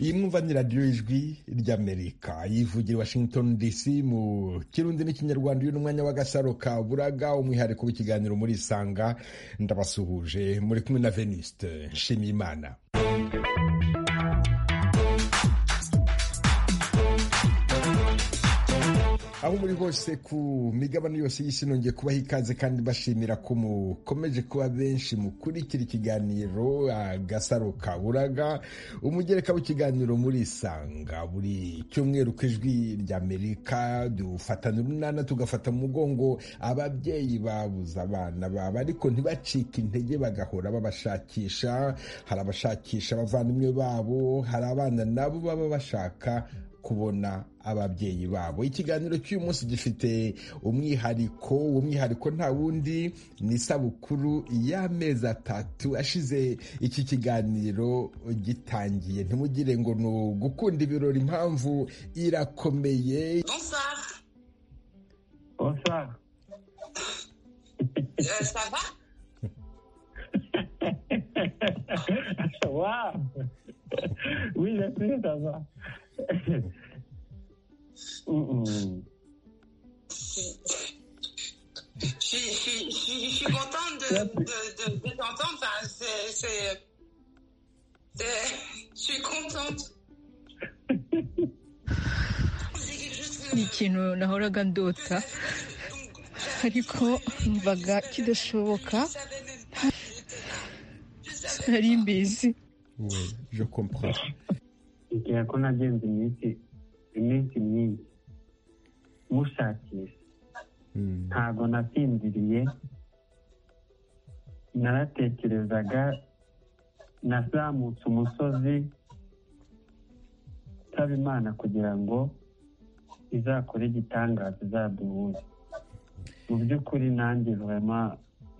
iyi mwumva ni radiyo ijwi ry'Amerika yivugira Washington DC mu kirundi n'ikinyarwanda. uyu ni umwanya w'agasaro ka buraga, umwihariko w'ikiganiro muri Isanga. Ndabasuhuje, muri kumwe na Venuste Nshimiyimana. aho muri hose ku migabane yose y'isi nongeye kubaha ikaze kandi bashimira ko mukomeje kuba benshi mukurikira ikiganiro agasaro ka buraga, umugereka w'ikiganiro muri Isanga. buri cyumweru ku ijwi ry'Amerika dufatana urunana tugafata mu mugongo ababyeyi babuze abana babo ariko ntibacike intege, bagahora babashakisha. hari abashakisha abavandimwe babo, hari abana nabo baba bashaka kubona ababyeyi babo. Ikiganiro cy'uyu munsi gifite umwihariko. uwo mwihariko nta wundi ni isabukuru y'amezi 3 ashize iki kiganiro gitangiye. ntimugire ngo ni ugukunda ibirori, impamvu irakomeye. Bonsoir. Bonsoir. Ça va? Waouh. Oui, je sais, ça va. Je suis contente de t'entendre. Enfin, je suis contente. ni ikintu nahoraga ndota ariko numvaga kidashoboka, nari mbizi. Oui, je comprends. Igihe ko nagenze iminsi myinshi mushakisha, ntabwo nasinziriye, naratekerezaga, nazamutse umusozi nsaba Imana kugira ngo izakore igitangaza, izaduhuze. mu by'ukuri nanjye vraiment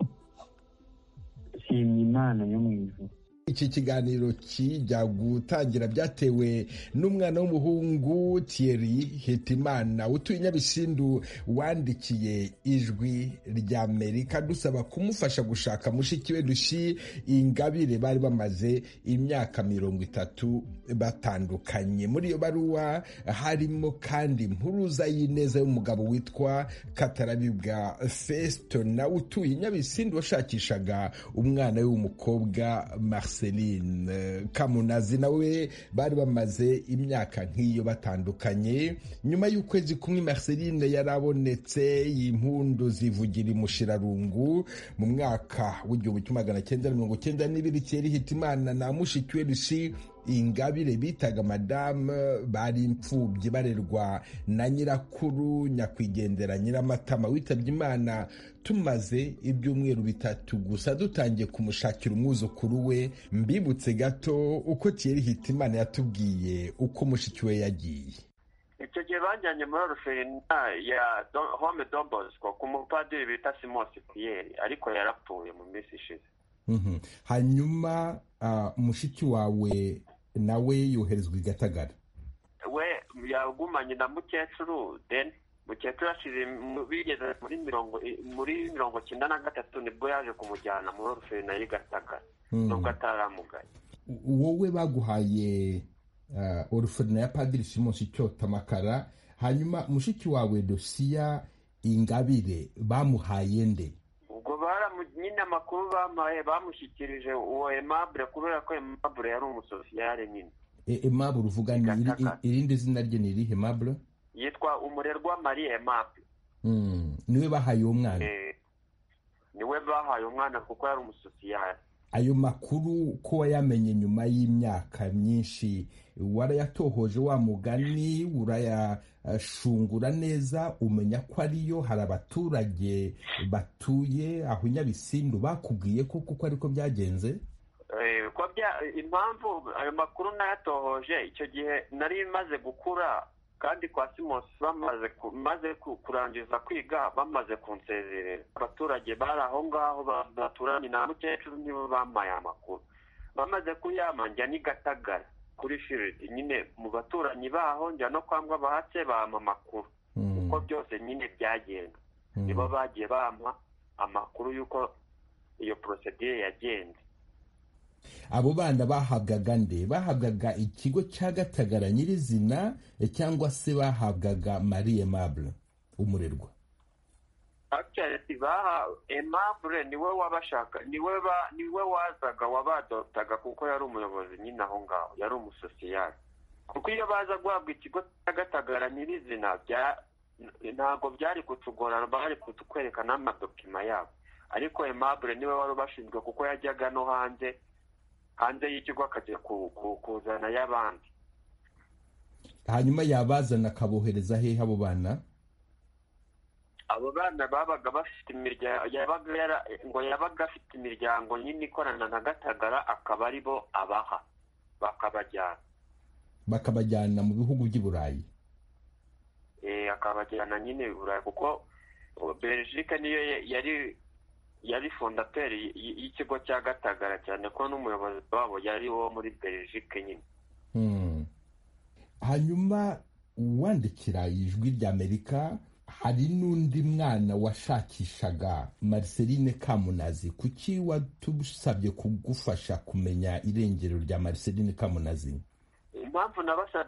nshimye Imana yo mu ijuru. Iki kiganiro kijya gutangira byatewe n'umwana w'umuhungu Thierry Hitimana utuye Nyabisindu, wandikiye ijwi ry'Amerika dusaba kumufasha gushaka mushiki we Lucy Ingabire. bari bamaze imyaka 30 batandukanye. muri iyo baruwa harimo kandi impuruza y'ineza y'umugabo witwa Katarabibwa Festo, nawe utuye Nyabisindu, washakishaga umwana we w'umukobwa Marceline Kamunazi. nawe bari bamaze imyaka nk'iyo batandukanye. nyuma y'ukwezi kumwe Marceline yarabonetse, impundu zivugira imushirarungu. mu mwaka w'1992 Thierry Hitimana na mushiki we Lucy Ingabire bitaga Madame bari imfubyi barerwa na nyirakuru nyakwigendera Nyiramatama witabye Imana tumaze ibyumweru 3 gusa dutangiye kumushakira umwuzukuru we. mbibutse gato uko Thierry Hitimana yatubwiye uko mushiki we yagiye. icyo gihe bajyanye muri orphelinat ya Home de Bosco ku mupadiri bita Simon Cyprien, ariko yarapfuye mu minsi ishize. hanyuma mushiki wawe nawe yoherezwa i Gatagara. we yagumanye na mukecuru, then mukecuru ashize bigeze muri 1993 nibwo yaje kumujyana muri orphelinat y'i Gatagara, nubwo ataramugaye. wowe baguhaye orphelinat ya Padiri Simon Cyprien. hanyuma mushiki wawe Lucy Ingabire bamuhaye nde? nyine amakuru bamushyikirije uwo Aimable, kubera ko Aimable yari umusosiyare nyine. Aimable uvuga ni irindi zina rye ni irihe? Aimable yitwa Umurerwa Marie Aimable. niwe bahaye uwo mwana? niwe bahaye umwana kuko yari umusosiyare. ayo makuru ko wayamenye nyuma y'imyaka myinshi, warayatohoje wa mugani, urayashungura neza, umenya ko ariyo? hari abaturage batuye aho Nyabisindu bakubwiye ko kuko ariko byagenze? impamvu ayo makuru nayatohoje, icyo gihe nari maze gukura, kandi kwa Simos bamaze kurangiza kwiga, bamaze kunsezerera. abaturage bari aho ngaho baturanye na mukecuru nibo bamaye amakuru. bamaze kuyama njya ni Gatagara kuri Field, nyine mu baturanyi baho, njya no kwambwa bahatse bampa amakuru uko byose nyine byagenda. nibo bagiye bampa amakuru y'uko iyo procedure yagenze. abo bana bahabwaga nde? Bahabwaga ikigo cya Gatagara nyirizina cyangwa se bahabwaga Marie Aimable umurerwa? Aimable niwe wabashaka, niwe wazaga wabadotaga kuko yari umuyobozi nyine aho ngaho, yari umusosiyali. Kuko iyo baza guhabwa ikigo cya Gatagara nyirizina ntabwo byari kutugorana, bari kutwereka n'amadokima yabo. Ariko Aimable niwe wari ubashinzwe kuko yajyaga no hanze y'ikigo akajya kuzana y'abandi. Hanyuma yabazana akabohereza hehe abo bana? Abo bana babaga bafite imiryango, yabaga afite imiryango nyine ikorana na Gatagara, akaba ari bo abaha bakabajyana mu bihugu by'i Burayi. Akabajyana nyine Burayi kuko Belgique niyo yari fondateri y'ikigo cya Gatagara, cyane ko n'umuyobozi wabo yari wo muri Belgique nyine. Hanyuma wandikira Ijwi ry'Amerika, hari n'undi mwana washakishaga Marceline Kamunazi. Kuki watusabye kugufasha kumenya irengero rya Marceline Kamunazi? Impamvu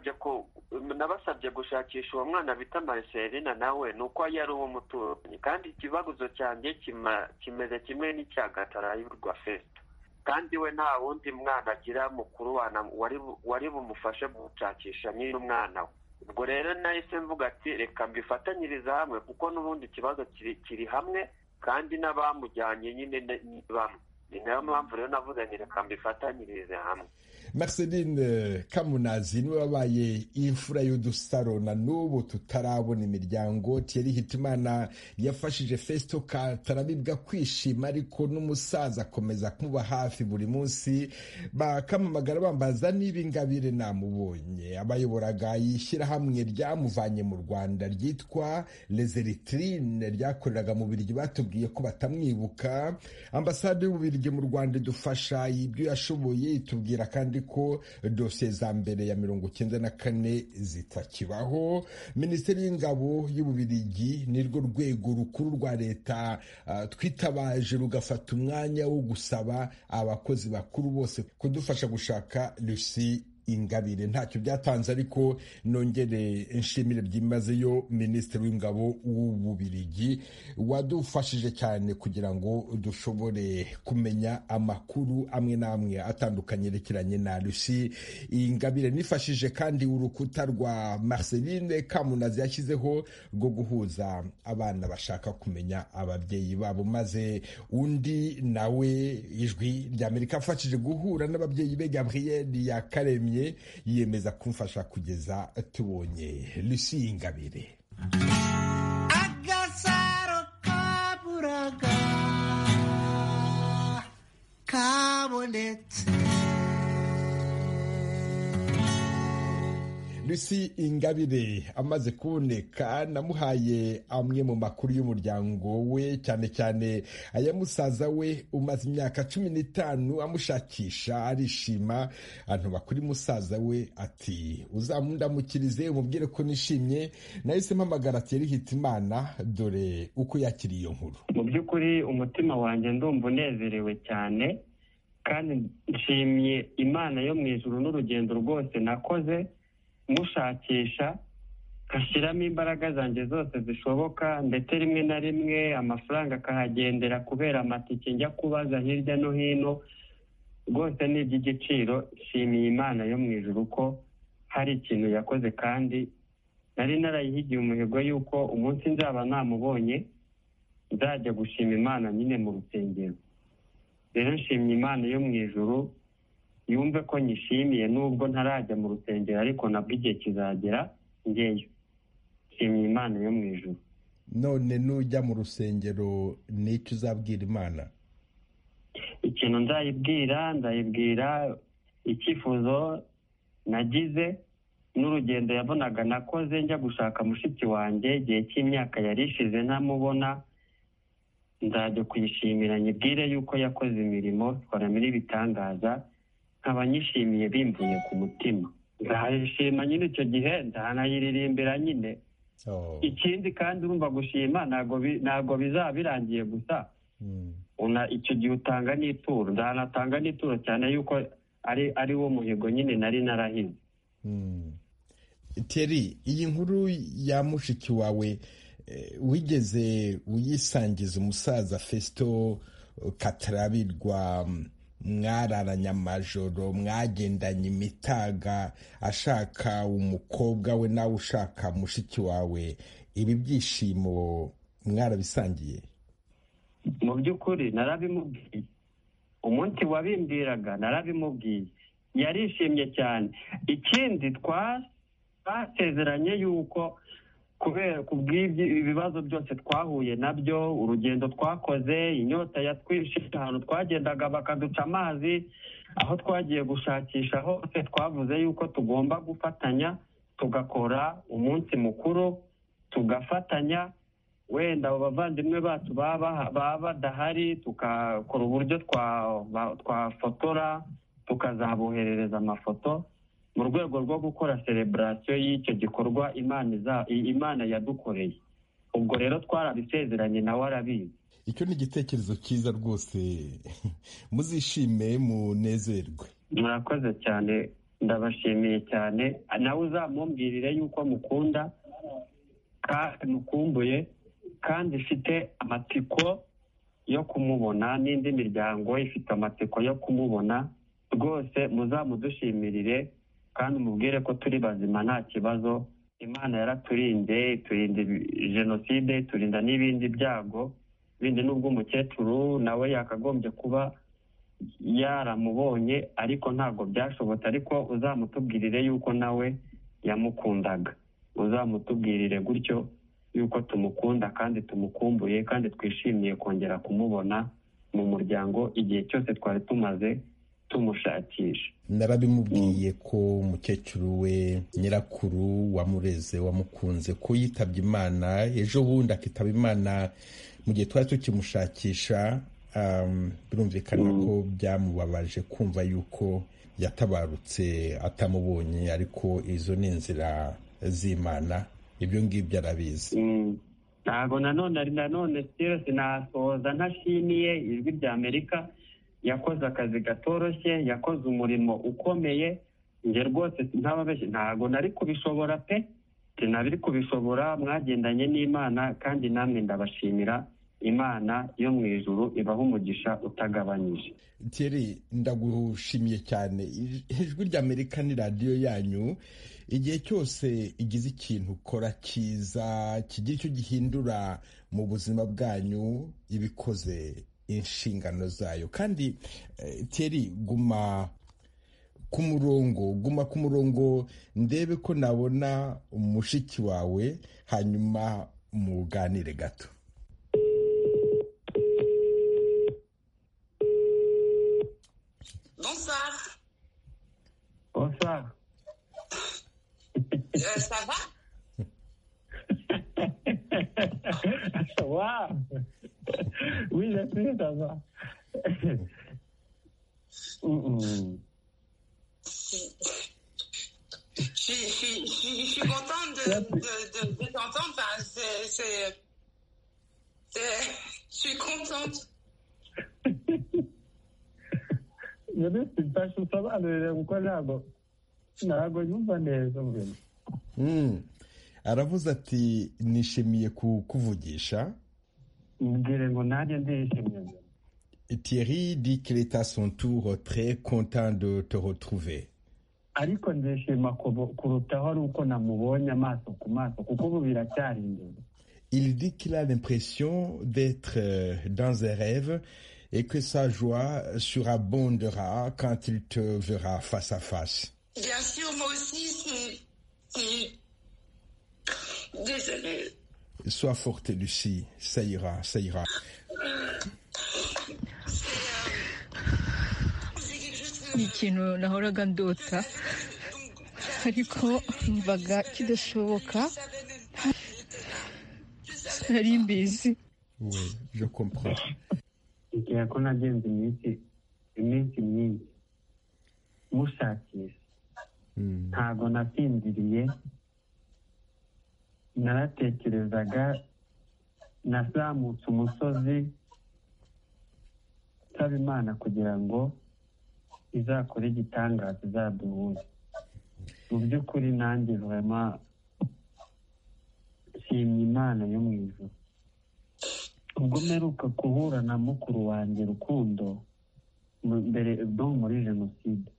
nabasabye gushakisha uwo mwana bita Marceline nawe nuko yari uwo muturanyi, kandi ikibazo cyanjye kimeze kimwe n'icya Gatarayurwa Festo, kandi we nta wundi mwana agira mukuru wari bumufashe gushakisha nyine umwana we. Ubwo rero nahise mvuga ati reka mbifatanyiriza hamwe kuko n'ubundi ikibazo kiri hamwe, kandi n'abamujyanye nyine ni bamwe. Ni nayo mpamvu rero navuze ni reka mbifatanyirize hamwe. Marceline Kamunazi niwe wabaye imfura y'udusaro na n'ubu tutarabona imiryango. Thierry Hitimana yafashije Festo Katarabibwa kwishima, ariko n'umusaza akomeza kumuba hafi buri munsi. Bakamamagara bambaza niba Ingabire namubonye. Abayoboraga ishyirahamwe ryamuvanye mu Rwanda ryitwa Les Eritrines ryakoreraga mu Bubiligi batubwiye ko batamwibuka. Ambasade y'Ububiligi mu Rwanda idufasha ibyo yashoboye, itubwira kandi ko dosiye za mbere ya 1994 zitakibaho. Minisiteri y'Ingabo y'Ububiligi nirwo rwego rukuru rwa leta twitabaje rugafata umwanya wo gusaba abakozi bakuru bose kudufasha gushaka Lucie Ingabire. Ntacyo byatanze, ariko nongere nshimire byimazeyo Minisitiri w'Ingabo w'Ububiligi wadufashije cyane kugira ngo dushobore kumenya amakuru amwe n'amwe atandukanye yerekeranye na Lucie Ingabire. Nifashije kandi urukuta rwa Marceline Kamunazi yashyizeho rwo guhuza abana bashaka kumenya ababyeyi babo, maze undi nawe Ijwi ry'Amerika afashije guhura n'ababyeyi be Gabriel Yakaremye yiyemeza kumfasha kugeza tubonye Lucie Ingabire. Agasaro kaburaga kabonetse. Lucie Ingabire amaze kuboneka, namuhaye amwe mu makuru y'umuryango we, cyane cyane aya musaza we umaze imyaka 15 amushakisha. Arishima, antuba kuri musaza we ati uzamundamukirize umubwire ko nishimye. Nahise mpamagara Thierry Hitimana, dore uko yakiriye iyo nkuru. Mu by'ukuri umutima wanjye ndumva unezerewe cyane, kandi nshimiye Imana yo mu ijuru n'urugendo rwose nakoze mushakisha, nkashyiramo imbaraga zanjye zose zishoboka, ndetse rimwe na rimwe amafaranga akahagendera kubera amatike njya kubaza hirya no hino. Rwose ni iby'igiciro. Nshimiye Imana yo mu ijuru ko hari ikintu yakoze, kandi nari narayihigiye umuhigo yuko umunsi nzaba namubonye nzajya gushima Imana nyine mu rusengero. Rero nshimiye Imana yo mu ijuru, yumve ko nyishimiye nubwo ntarajya mu rusengero, ariko nabwo igihe kizagera ngeyo. Nshimiye Imana yo mu ijuru. None nujya mu rusengero n'icyo uzabwira Imana? Ikintu nzayibwira icyifuzo nagize n'urugendo yabonaga nakoze njya gushaka mushiki wanjye igihe cy'imyaka yari ishize ntamubona. Nzajya kuyishimira, nyibwire yuko yakoze imirimo twaramira ibitangaza, nkaba nyishimiye bimvuye ku mutima. Nzayishima nyine icyo gihe, ndanayiririmbira nyine. Ikindi kandi urumva gushima ntabwo bizaba birangiye gusa. icyo gihe utanga n'ituro, ndanatanga n'ituro cyane yuko ari wo muhigo nyine nari narahize. Thierry, iyi nkuru ya mushiki wawe wigeze uyisangiza umusaza Festo Katarabirwa, mwararanye amajoro, mwagendanye imitaga ashaka umukobwa we nawe ushaka mushiki wawe, ibi byishimo mwarabisangiye? Mu by'ukuri narabimubwiye, umunsi wabimbwiraga narabimubwiye, yarishimye cyane. Ikindi twasezeranye yuko kubera kubw'ibibazo byose twahuye nabyo, urugendo twakoze, inyota yatwishe, ahantu twagendaga bakaduca amazi, aho twagiye gushakisha hose, twavuze yuko tugomba gufatanya tugakora umunsi mukuru, tugafatanya wenda abo bavandimwe bacu baba badahari, tukakora uburyo twafotora tukazaboherereza amafoto mu rwego rwo gukora celebration y'icyo gikorwa Imana yadukoreye. Ubwo rero twarabisezeranye, nawe arabizi. Icyo ni igitekerezo cyiza rwose, muzishime munezerwe. Murakoze cyane, ndabashimiye cyane. Nawe uzamumbwirire yuko mukunda kandi mukumbuye, kandi ifite amatsiko yo kumubona, n'indi miryango ifite amatsiko yo kumubona. Rwose muzamudushimirire kandi umubwire ko turi bazima nta kibazo. Imana yaraturinze, iturinda jenoside, iturinda n'ibindi byago bindi, n'ubwo umukecuru nawe yakagombye kuba yaramubonye ariko ntabwo byashobotse. Ariko uzamutubwirire yuko nawe yamukundaga, uzamutubwirire gutyo yuko tumukunda kandi tumukumbuye kandi twishimiye kongera kumubona mu muryango igihe cyose twari tumaze tumushakisha. Narabimubwiye ko umukecuru we nyirakuru wamureze wamukunze ko yitabye Imana ejo bundi, akitaba Imana mu gihe twari tukimushakisha. Birumvikana ko byamubabaje kumva yuko yatabarutse atamubonye, ariko izo ni inzira z'Imana, ibyo ngibyo arabizi. Ntabwo nanone sinasoza ntashimiye Ijwi ry'Amerika, yakoze akazi gatoroshye, yakoze umurimo ukomeye. Nge rwose ntababeshye, ntabwo nari kubishobora pe, sinabiri kubishobora. Mwagendanye n'Imana kandi namwe ndabashimira. Imana yo mu ijuru ibaha umugisha utagabanyije. Thierry, ndagushimiye cyane. Ijwi ry'Amerika ni radiyo yanyu, igihe cyose igize ikintu ukora cyiza kigira icyo gihindura mu buzima bwanyu, ibikoze inshingano zayo. Kandi Thierry, guma ku murongo ndebe ko nabona umushiki wawe, hanyuma muganire gato. Bonsoir. Bonsoir. Ça va? Wow. Oui, je sais, ça va. Je suis contente de t'entendre. Enfin, je suis contente. Aravuze ati nishimiye kukuvugisha. Thierry dit qu'il est à son tour très content de te retrouver. Il dit qu'il a l'impression d'être dans un rêve et que sa joie surabondera quand il te verra face à face. Bien sûr, moi aussi, c'est... Désolée. Sois forte, Lucie, ça ira, ça ira. Ni ikintu nahoraga ndota ariko numvaga kidashoboka, nari mbizi. Oui, je comprends. Igihe ko nagenze iminsi myinshi mushakisha, ntabwo nasinziriye, naratekerezaga, nazamutse umusozi nsaba imana kugira ngo izakore igitangaza izaduhuze. Mu by'ukuri nanjye vraiment nshimye Imana yo mu ijuru. Ubwo mperuka guhura na mukuru wanjye Rukundo mbere muri jenoside,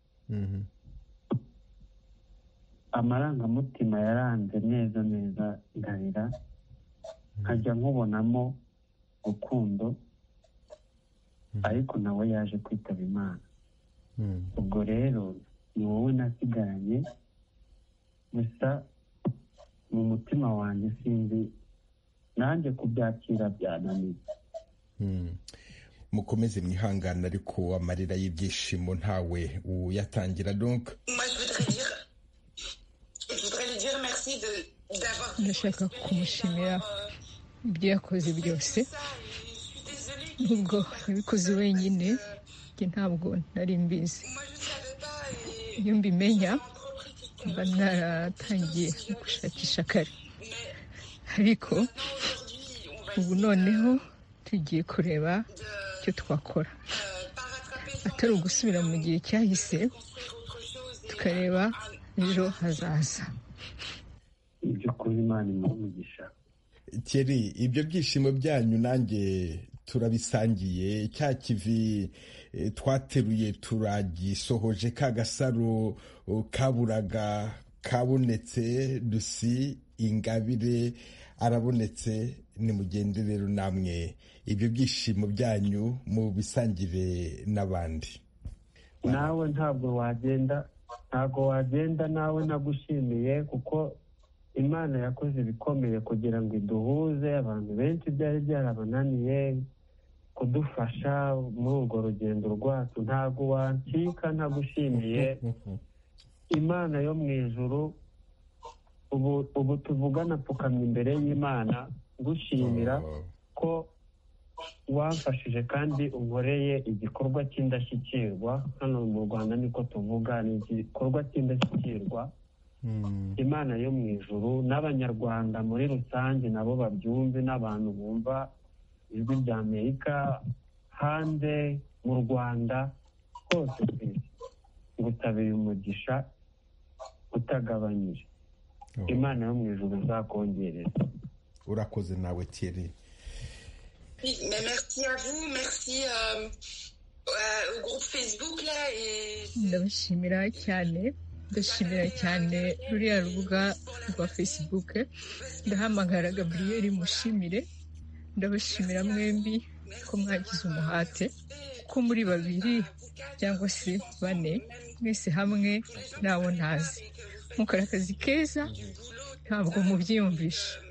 amarangamutima yaranze neza ndarira, nkajya nkubonamo Rukundo, ariko nawe yaje kwitaba Imana. Ubwo rero ni wowe nasigaranye, gusa mu mutima wanjye sinzi nanjye kubyakira byananiye. Mukomeze mwihangana, ariko amarira y'ibyishimo ntawe uyatangira. Donc ndashaka kumushimira ibyo yakoze byose, nubwo yabikoze wenyine, njye ntabwo nari mbizi. Iyo mbimenya mba naratangiye gushakisha kare, ariko ubu noneho tugiye kureba icyo twakora, atari ugusubira mu gihe cyahise, tukareba ejo hazaza. Ibyo kuri Imana imugisha. Thierry, ibyo byishimo byanyu nanjye turabisangiye. Cya kivi twateruye turagisohoje, ka gasaro kaburaga kabonetse, Lucy Ingabire arabonetse. Nimugende rero namwe ibyo byishimo byanyu mu bisangire n'abandi. Nawe ntabwo wagenda nawe nagushimiye, kuko Imana yakoze ibikomeye kugira ngo iduhuze. Abantu benshi byari byarabananiye kudufasha muri urwo rugendo rwacu. Ntabwo wancika ntagushimiye. Imana yo mu ijuru, ubu tuvugana apfukamye imbere y'Imana gushimira ko wamfashije kandi unkoreye igikorwa cy'indashyikirwa. Hano mu Rwanda niko tuvuga, ni igikorwa cy'indashyikirwa. Imana yo mu ijuru n'Abanyarwanda muri rusange nabo babyumve, n'abantu bumva ijwi rya Amerika hanze mu Rwanda hose ku isi, ngusabira umugisha utagabanyije. Imana yo mu ijuru izakongereza. Urakoze nawe Thierry. Merci à vous, merci au groupe Facebook là. Ndabashimira cyane ruriya rubuga rwa Facebook. Ndahamagara Gabriel mushimire. Ndabashimira mwembi ko mwagize umuhate, ko muri babiri cyangwa se bane mwese hamwe ntawo ntazi mukora akazi keza, ntabwo mubyiyumvisha.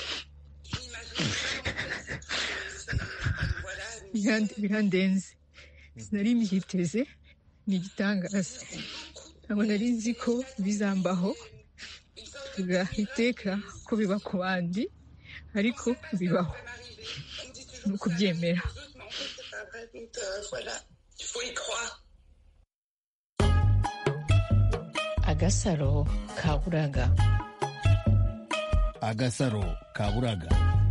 Birandenze, sinari mbyiteze, ni igitangaza. Ntabwo nari nzi ko bizambaho, tuvuga iteka ko biba ku bandi, ariko bibaho, ni ukubyemera. Agasaro kaburaga. Agasaro kaburaga.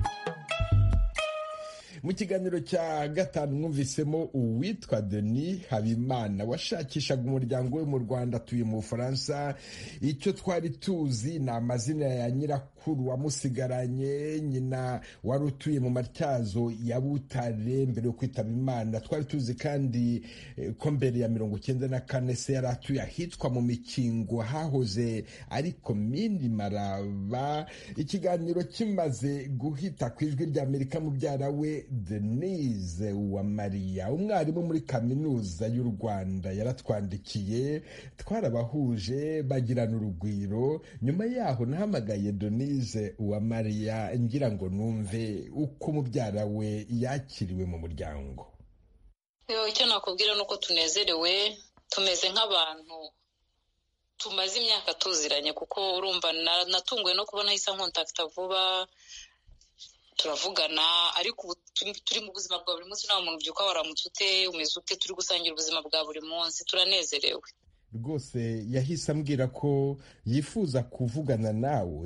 Mu kiganiro cya gatanu mwumvisemo uwitwa Denis Habimana washakishaga umuryango we mu Rwanda, atuye mu Bufaransa. Icyo twari tuzi ni amazina ya nyirakuru wamusigaranye, nyina wari utuye mu Matyazo ya Butare mbere yo kwitaba Imana. Twari tuzi kandi ko mbere ya 1994 se yari atuye ahitwa mu Mikingo, hahoze ari komini Maraba. Ikiganiro kimaze guhita ku ijwi rya Amerika, mubyara we Denise Uwamariya, umwarimu muri kaminuza y'u Rwanda, yaratwandikiye, twarabahuje bagirana urugwiro. Nyuma yaho nahamagaye Denise Uwamariya ngira ngo numve uko mubyara we yakiriwe mu muryango. Icyo nakubwira nuko tunezerewe, tumeze nk'abantu tumaze imyaka tuziranye, kuko urumva natunguwe no kubona hisa nkontakta vuba, turavugana, ariko ubu turi mu buzima bwa buri munsi. Nta muntu ubyuka waramutse ute, umeze ute, turi gusangira ubuzima bwa buri munsi, turanezerewe rwose. Yahise ambwira ko yifuza kuvugana nawe,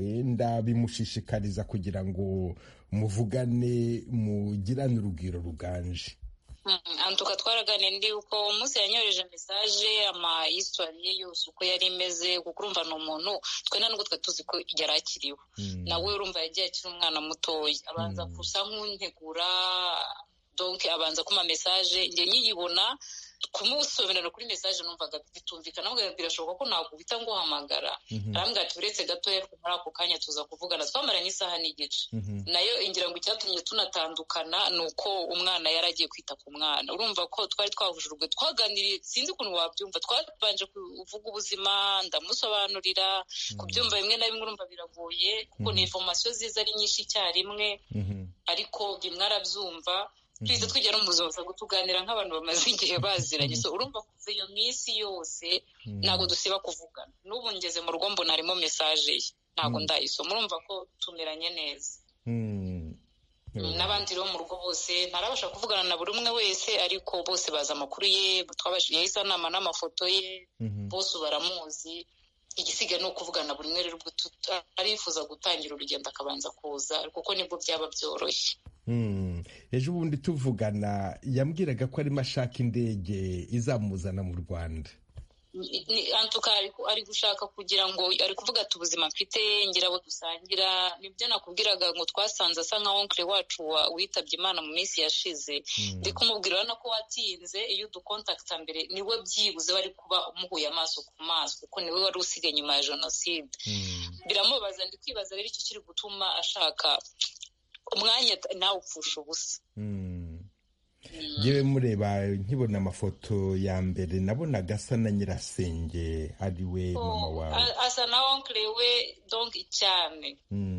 ndabimushishikariza kugira ngo muvugane, mugirane urugwiro ruganje. antuka twaraganiye ndi uko umunsi yanyohereje message ama histoire ye yose uko yari imeze kuko urumva ni umuntu twe nubwo twe tuzi ko yari akiriho nawe urumva yagiye akiri umwana mutoya abanza kusa nk'untegura donc abanza kuma message nge nyiyibona kumusobanurira kuri message numvaga bitumvikana ngo birashoboka ko nakubita ngo hamagara arambwira ati uretse gato yari muri ako kanya tuza kuvugana twamaranye isaha n'igice nayo ingira ngo icyatumye tunatandukana nuko umwana yaragiye kwita ku mwana urumva ko twari twahujurwe twaganiriye sinzi ukuntu wabyumva twabanje kuvuga ubuzima ndamusobanurira kubyumva bimwe na bimwe urumva biragoye kuko ni information ziza ari nyinshi icyarimwe ariko bimwe arabyumva twize twigera umuzoza gutuganira nk'abantu bamaze igihe baziranye so urumva kuva iyo minsi yose ntabwo dusiba kuvugana n'ubu ngeze mu rugo mbona harimo message ye ntabwo ndayisoma urumva ko tumeranye neza n'abandi rero mu rugo bose ntarabasha kuvugana na buri umwe wese ariko bose bazi amakuru ye twabashije yahise anama n'amafoto ye bose baramuzi igisigaye ni ukuvugana buri umwe rero arifuza gutangira urugendo akabanza kuza kuko nibwo byaba byoroshye ejo bundi tuvugana yambwiraga ko arimo ashaka indege izamuzana mu Rwanda antuka ari gushaka kugira ngo ari kuvuga ati ubuzima mfite ngira abo dusangira nibyo nakubwiraga ngo twasanze asa nka onkle wacu witabye Imana mu minsi yashize ndi kumubwira ko watinze iyo udukontakta mbere niwe byibuze bari kuba umuhuye amaso ku maso kuko niwe wari usigaye nyuma ya jenoside biramubaza ndi kwibaza rero icyo kiri gutuma ashaka umwanya nawe upfusha ubusa yewe mureba nkibona amafoto ya mbere nabonaga asa na nyirasenge ari we mama wawe asa na onkle we donc cyane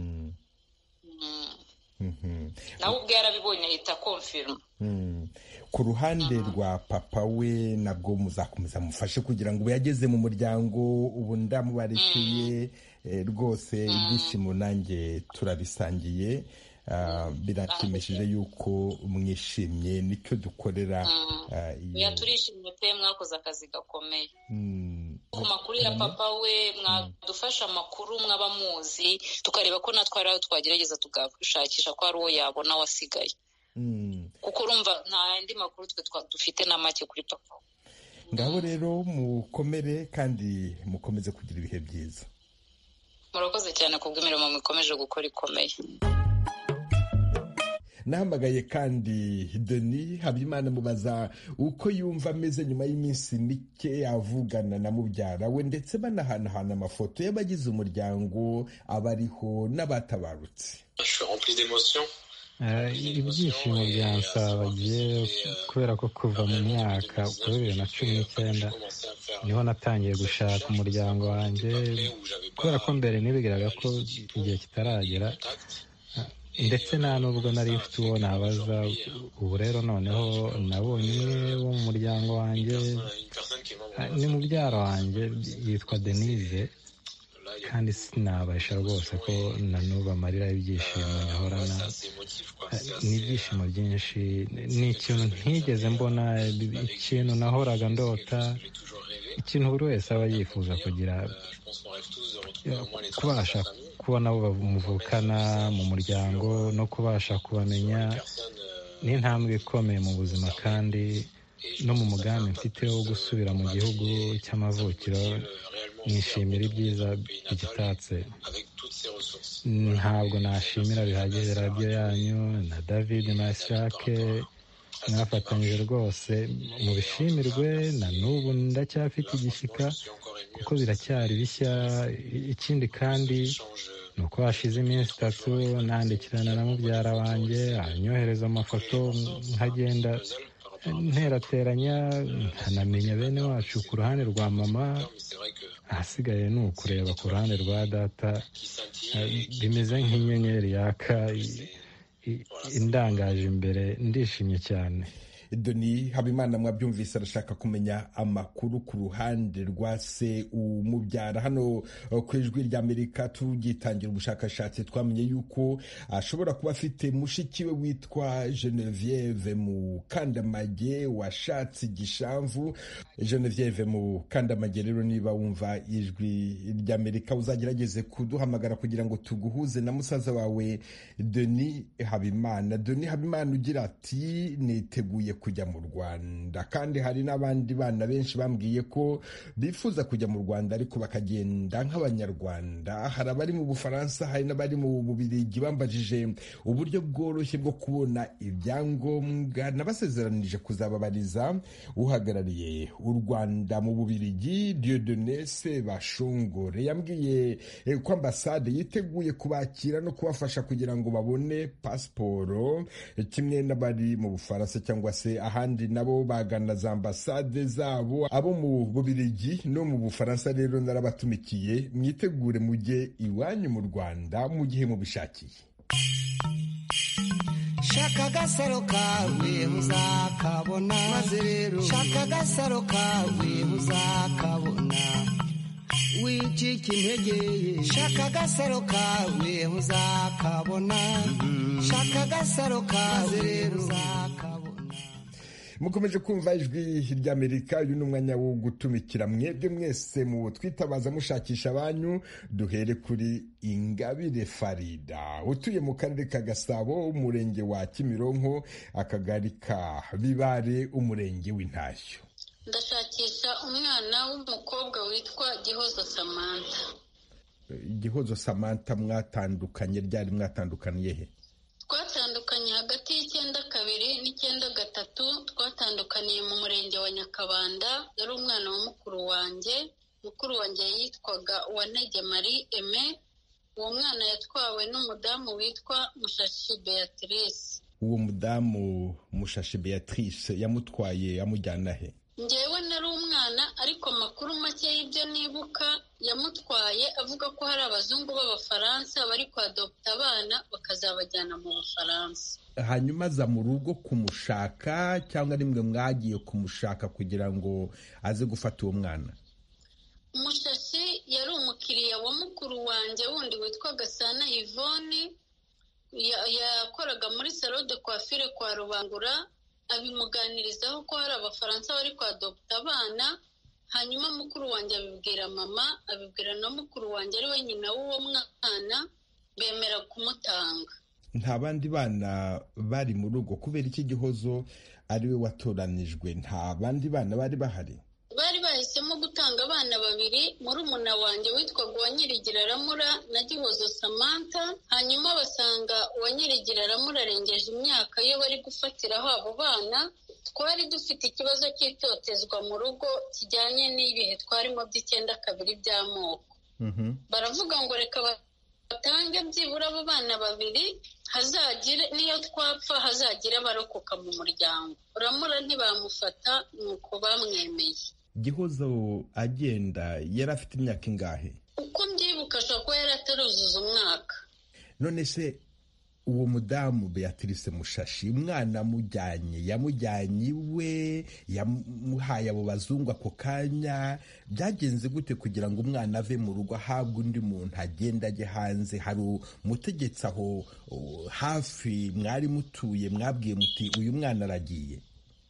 nawe ubwo yarabibonye ahita confirm ku ruhande rwa papa we nabwo muzakomeza mufashe kugira ngo yageze mu muryango ubu ndamubarekeye rwose ibyishimo nanjye turabisangiye birashimishije yuko mwishimye nicyo dukorera turishimye pe mwakoze akazi gakomeye ku makuru ya papa we mwadufasha amakuru mwaba muzi tukareba ko natwe ari aho twagerageza tugashakisha ko ari uwo yabona wasigaye kuko urumva nta yandi makuru twe dufite na make kuri papa ngaho rero mukomere kandi mukomeze kugira ibihe byiza murakoze cyane kubw'imirimo mukomeje gukora ikomeye nahamagaye kandi Denis Habimana mubaza uko yumva ameze nyuma y'iminsi mike avugana na mubyara we ndetse banahanahana amafoto y'abagize umuryango abariho n'abatabarutse ibyishimo byansabagiye kubera ko kuva mu mwaka wa 2019 niho natangiye gushaka umuryango wanjye kubera ko mbere nibigiraga ko igihe kitaragera ndetse nta nubwo nari mfite uwo nabaza ubu rero noneho nabonye umwe wo mu muryango wanjye ni mubyara wanjye yitwa Denise kandi sinabasha rwose ko nanuba amarira y'ibyishimo yahorana n'ibyishimo byinshi ni ikintu ntigeze mbona ikintu nahoraga ndota ikintu buri wese aba yifuza kugira kubasha kubona abo bamuvukana mu muryango no kubasha kubamenya ni intambwe ikomeye mu buzima kandi no mu mugambi mfite wo gusubira mu gihugu cy'amavukiro nishimira ibyiza bigitatse ntabwo nashimira bihagije radiyo yanyu na David na Shake mwafatanyije rwose mu bishimirwe na n'ubu ndacyafite igishyika kuko biracyari bishya ikindi kandi ni uko hashize iminsi 3 nandikirana na mubyara wanjye anyohereza amafoto nkagenda nterateranya nkanamenya bene wacu ku ruhande rwa mama ahasigaye ni ukureba ku ruhande rwa data bimeze nk'inyenyeri yaka indangaje imbere ndishimye cyane Denis Habimana mwabyumvise arashaka kumenya amakuru ku ruhande rwa se umubyara hano ku ijwi ry'Amerika tugitangira ubushakashatsi twamenye yuko ashobora kuba afite mushiki we witwa Genevieve Mukandamage washatse igishamvu Genevieve Mukandamage rero niba wumva ijwi ry'Amerika uzagerageze kuduhamagara kugira ngo tuguhuze na musaza wawe Denis Habimana ugira ati niteguye kujya mu Rwanda, kandi hari n'abandi bana benshi bambwiye ko bifuza kujya mu Rwanda ariko bakagenda nk'abanyarwanda. Hari abari mu Bufaransa, hari n'abari mu Bubiligi. Bambajije uburyo bworoshye bwo kubona ibyangombwa. Nabasezeranije kuzababariza uhagarariye u Rwanda mu Bubiligi, Dieudonné Sebashongore. Yambwiye ko ambasade yiteguye kubakira no kubafasha kugira ngo babone pasiporo, kimwe n'abari mu Bufaransa cyangwa se ahandi nabo bagana za ambasade zabo. Abo mu Bubiligi no mu Bufaransa rero narabatumikiye, mwitegure mujye iwanyu mu Rwanda mu gihe mubishakiye. shaka agasaro kawe uzakabona, maze rero shaka agasaro kawe uzakabona, wicika intege, shaka agasaro kawe uzakabona, shaka agasaro kawe uzakabona. Mukomeje kumva ijwi ry'Amerika. Uyu ni umwanya wo gutumikira mwebwe mwese mu twitabaza mushakisha abanyu. Duhere kuri Ingabire Farida, utuye mu karere ka Gasabo, umurenge wa Kimironko, akagari ka Bibare, umurenge w'Intashyo. Ndashakisha umwana w'umukobwa witwa Gihozo Samantha. Gihozo Samantha, mwatandukanye ryari? Mwatandukaniye he? Twatandukanye hagati y'92 n'93. Twatandukaniye mu murenge wa Nyakabanda. Yari umwana wa mukuru wanjye yitwaga Uwantege Marie Aime. Uwo mwana yatwawe n'umudamu witwa Mushashi Beatrice. Uwo mudamu Mushashi Beatrice yamutwaye amujyana he? Njyewe nari umwana, ariko makuru make y'ibyo nibuka, yamutwaye avuga ko hari abazungu b'Abafaransa bari kwadopta abana bakazabajyana mu Bufaransa. Hanyuma aza mu rugo kumushaka, cyangwa nimwe mwagiye kumushaka kugira ngo aze gufata uwo mwana? Mushashi yari umukiriya wa mukuru wanjye wundi witwa Gasana Yvonne, yakoraga muri salon de coiffure kwa Rubangura. Abimuganirizaho ko hari Abafaransa bari kwadopta abana. Hanyuma mukuru wanjye abibwira mama, abibwira na mukuru wanjye ari we nyina w'uwo mwana, bemera kumutanga. Nta bandi bana bari mu rugo? Kubera iki Gihozo ari we watoranijwe, nta bandi bana bari bahari? Bari bahisemo gutanga abana babiri, murumuna wanjye witwaga Uwanyirigira Ramura na Gihozo Samantha. Hanyuma basanga Uwanyirigira Ramura arengeje imyaka yo bari gufatiraho abo bana. Twari dufite ikibazo cy'itotezwa mu rugo kijyanye n'ibihe twarimo by'92 by'amoko. Baravuga ngo reka batange byibura abo bana babiri, hazagire niyo twapfa hazagire abarokoka mu muryango. Ramura ntibamufata, nuko bamwemeye. Gihozo agenda yari afite imyaka ingahe? Uko mbyibuka ashobora kuba yari ataruzuza umwaka. None se uwo mudamu Beatrice Mushashi, umwana yamujyanye iwe, yamuhaye abo bazungu ako kanya? Byagenze gute kugira ngo umwana ave mu rugo ahabwe undi muntu agenda ajye hanze? Hari umutegetsi aho hafi mwari mutuye mwabwiye muti uyu mwana aragiye?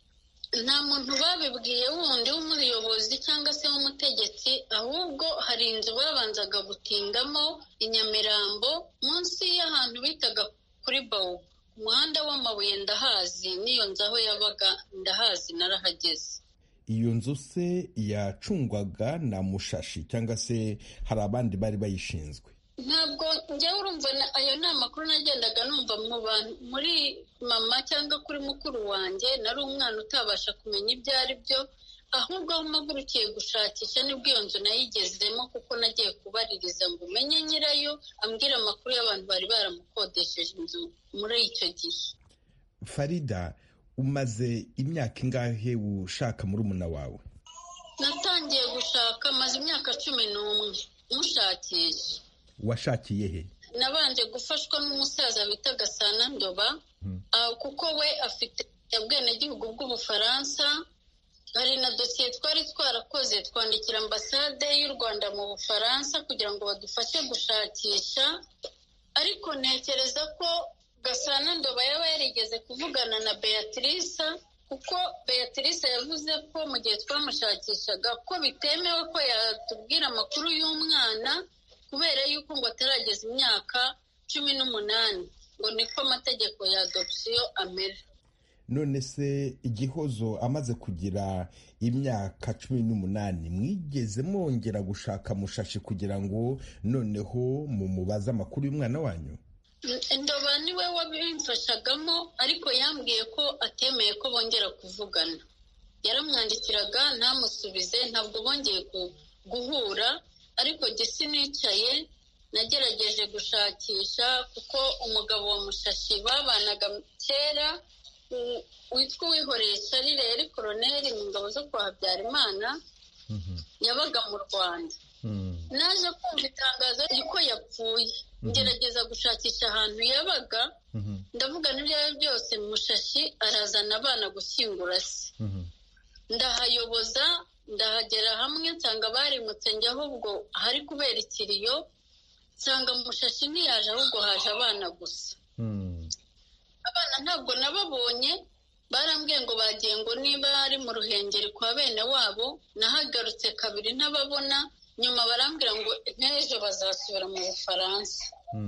Nta muntu babibwiye wundi w'umuyobozi cyangwa se w'umutegetsi, ahubwo hari inzu babanzaga gutingamo i Nyamirambo, munsi y'ahantu bitaga kuri Bawu. Umuhanda w'amabuye ndahazi, n'iyo nzu aho yabaga ndahazi, narahageze. Iyo nzu se yacungwaga na Mushashi cyangwa se hari abandi bari bayishinzwe? Ntabwo njyewe urumva ayo ni amakuru nagendaga numva mu bantu, muri mama cyangwa kuri mukuru wanjye. Nari umwana utabasha kumenya ibyo ari byo, ahubwo aho mpagurukiye gushakisha nibwo iyo nzu nayigezemo, kuko nagiye kubaririza ngo umenye nyirayo, ambwira amakuru y'abantu bari baramukodesheje inzu muri icyo gihe. Farida, umaze imyaka ingahe ushaka murumuna wawe? Natangiye gushaka maze imyaka 11 mushakisha. Washakiye he? Nabanje gufashwa n'umusaza bita Gasana Ndoba, kuko we afite ubwenegihugu bw'Ubufaransa. Hari na dosiye twari twarakoze, twandikira ambasade y'u Rwanda mu Bufaransa kugira ngo badufashe gushakisha, ariko ntekereza ko Gasana Ndoba yaba yarigeze kuvugana na Beatrice, kuko Beatrice yavuze ko mu gihe twamushakishaga ko bitemewe ko yatubwira amakuru y'umwana, kubera yuko ngo atarageza imyaka 18, ngo niko amategeko ya adoption amera. none se Igihozo amaze kugira imyaka 18 mwigeze mwongera gushaka Mushashi kugira ngo noneho mumubaze amakuru y'umwana wanyu? Ndoba niwe wabimfashagamo, ariko yambwiye ko atemeye ko bongera kuvugana. Yaramwandikiraga ntamusubize, ntabwo bongeye guhura, ariko jye sinicaye, nagerageje gushakisha kuko umugabo wa Mushashi babanaga kera witwa Uwihoreye Charles, yari koroneri mu ngabo zo kwa Habyarimana, yabaga mu Rwanda. Naje kumva itangazo yuko yapfuye, ngerageza gushakisha ahantu yabaga, ndavuga n'ibyo byose Mushashi arazana abana gushyingura se. Ndahayoboza, ndahagera hamwe nsanga barimutse, njya ahubwo hari kubera ikiriyo, nsanga Mushashi ntiyaje, ahubwo haje abana gusa. Abana ntabwo nababonye, barambwiye ngo bagiye ngo niba ari mu Ruhengeri kwa bene wabo, nahagarutse kabiri ntababona, nyuma barambwira ngo nk'ejo bazasubira mu Bufaransa.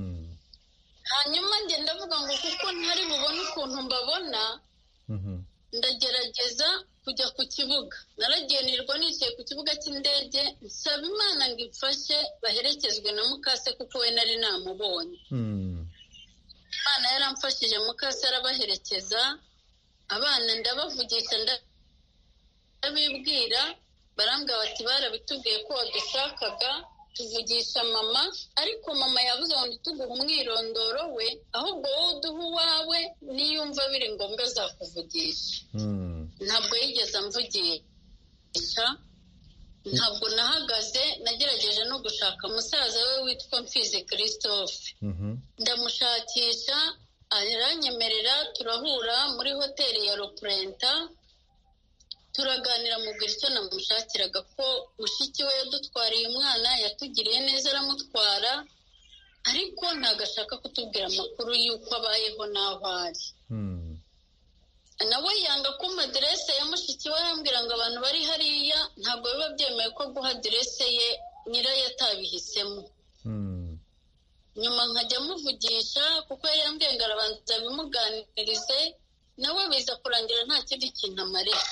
Hanyuma njye ndavuga ngo kuko ntari bubone ukuntu mbabona, ndagerageza kujya ku kibuga. Naragenirwa nicaye ku kibuga cy'indege, nsaba Imana ngo imfashe baherekezwe na mukase kuko we nari namubonye. Imana yaramfashije, mukase arabaherekeza, abana ndabavugisha, ndabibwira, barambwira bati barabitubwiye ko wadushakaga, tuvugisha mama, ariko mama yavuze ngo ntituguhe umwirondoro we, ahubwo wowe uduhe uwawe, niyumva biri ngombwa azakuvugisha. Ntabwo yigeze amvugisha, ntabwo nahagaze, nagerageje no gushaka musaza we witwa Mfizi Christophe, ndamushakisha, aranyemerera, turahura muri hoteli ya Roprenta, turaganira, mubwira icyo namushakiraga, ko mushiki we yadutwariye umwana, yatugiriye neza aramutwara, ariko ntabwo ashaka kutubwira amakuru y'uko abayeho n'aho ari. Nawe yanga kumpa aderese ya mushiki we, arambwira ngo abantu bari hariya ntabwo biba byemeye ko guha aderese ye nyirayo atabihisemo. Nyuma nkajya muvugisha kuko yari yambwiye ngo arabanza bimuganirize, nawe biza kurangira nta kindi kintu amarira.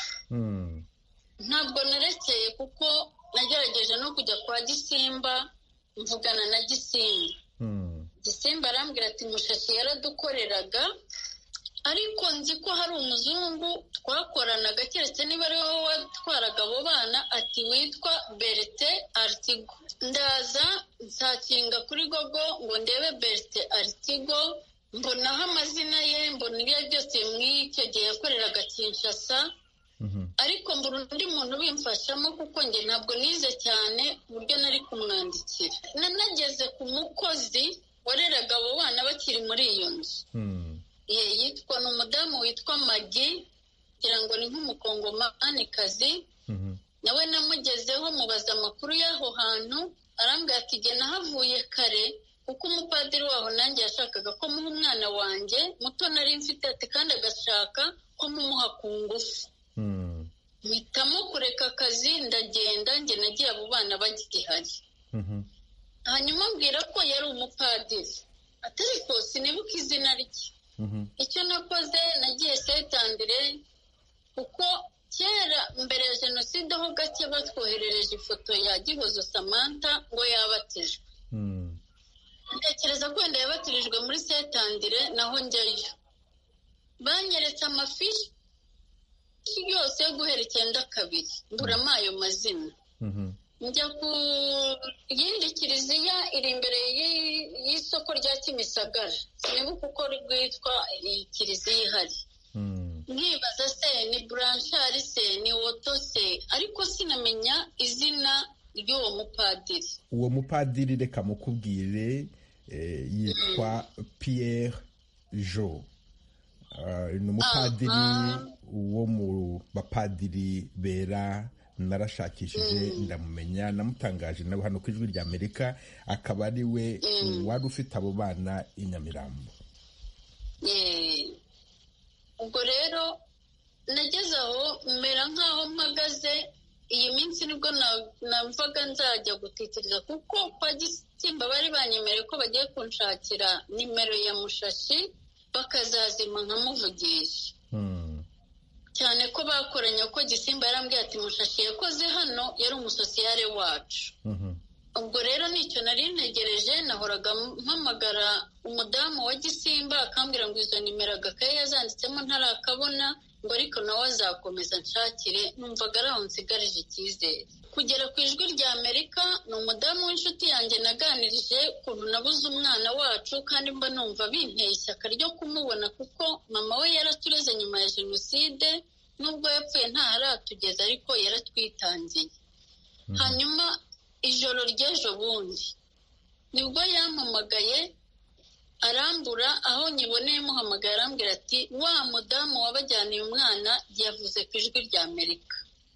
Ntabwo narekeye kuko nagerageje no kujya kwa Gisimba, mvugana na Gisimba. Gisimba arambwira ati Mushashi yaradukoreraga, ariko nzi ko hari umuzungu twakoranaga, keretse niba ari wowe watwaraga abo bana, ati witwa Berthe Artigo. Ndaza nsakinga kuri Google ngo ndebe Berthe Artigo, mbonaho amazina ye, mbona ibyo byose mw'icyo gihe yakoreraga Kinshasa, ariko mbura undi muntu ubimfashamo kuko njye ntabwo nize cyane ku buryo nari kumwandikira. Nanageze ku mukozi wareraga abo bana bakiri muri iyo nzu, yitwa n'umudamu witwa Magi, kugira ngo ni nk'umukongomanikazi. Nawe namugezeho mubaza amakuru y'aho hantu, arambwira ati jye nahavuye kare kuko umupadiri waho nanjye yashakaga ko muha umwana wanjye muto nari mfite, ati kandi agashaka ko mumuha ku ngufu. Mpitamo kureka akazi ndagenda, njye nagiye abo bana bagihari. Hanyuma mbwira ko yari umupadiri, ariko sinibuka izina rye. Icyo nakoze, nagiye Saint-Andre kuko kera mbere ya Jenoside ho gake batwoherereje ifoto ya Gihozo Samantha ngo yabatijwe. Ntekereza ko wenda yabatirijwe muri Saint-Andre, naho njyayo banyeretse amafishi yose yo guhera 9/2, mburamo ayo mazina. Njya ku yindi kiliziya iri imbere y'isoko rya Kimisagara, sinibuka uko rwitwa iyi kiliziya ihari. Nkibaza se ni Blanchard se ni Woto se, ariko sinamenya izina ry'uwo mupadiri. Uwo mupadiri reka mukubwire, yitwa Pierre Jo. Ni umupadiri wo mu bapadiri bera narashakishije ndamumenya, namutangaje nawe hano ku Ijwi rya Amerika, akaba ari we wari ufite abo bana i Nyamirambo. Ubwo rero nageze aho mera nk'aho mpagaze, iyi minsi nibwo namvaga nzajya gutitiriza, kuko kwa Gisimba bari banyemereye ko bagiye kunshakira nimero ya Mushashi bakazazima nkamuvugisha. cyane ko bakoranye, ko Gisimba yarambwiye ati Mushashi yakoze hano yari umusosiyare wacu. Ubwo rero nicyo nari ntegereje, nahoraga mpamagara umudamu wa Gisimba akambwira ngo izo nimero agakaye yazanditsemo ntarakabona, ngo ariko nawe azakomeza nshakire. Numvaga ari aho nsigarije icyizere. Kugera ku Ijwi rya Amerika, ni umudamu w'inshuti yanjye naganirije ukuntu nabuze umwana wacu, kandi mba numva binteye ishyaka ryo kumubona, kuko mama we yaratureze nyuma ya Jenoside, nubwo yapfuye ntaharatugeza ariko yaratwitangiye. Hanyuma ijoro ry'ejo bundi nibwo yampamagaye arambura, aho nyiboneye muhamagaye arambwira ati wa mudamu wabajyaniye umwana yavuze ku Ijwi rya Amerika.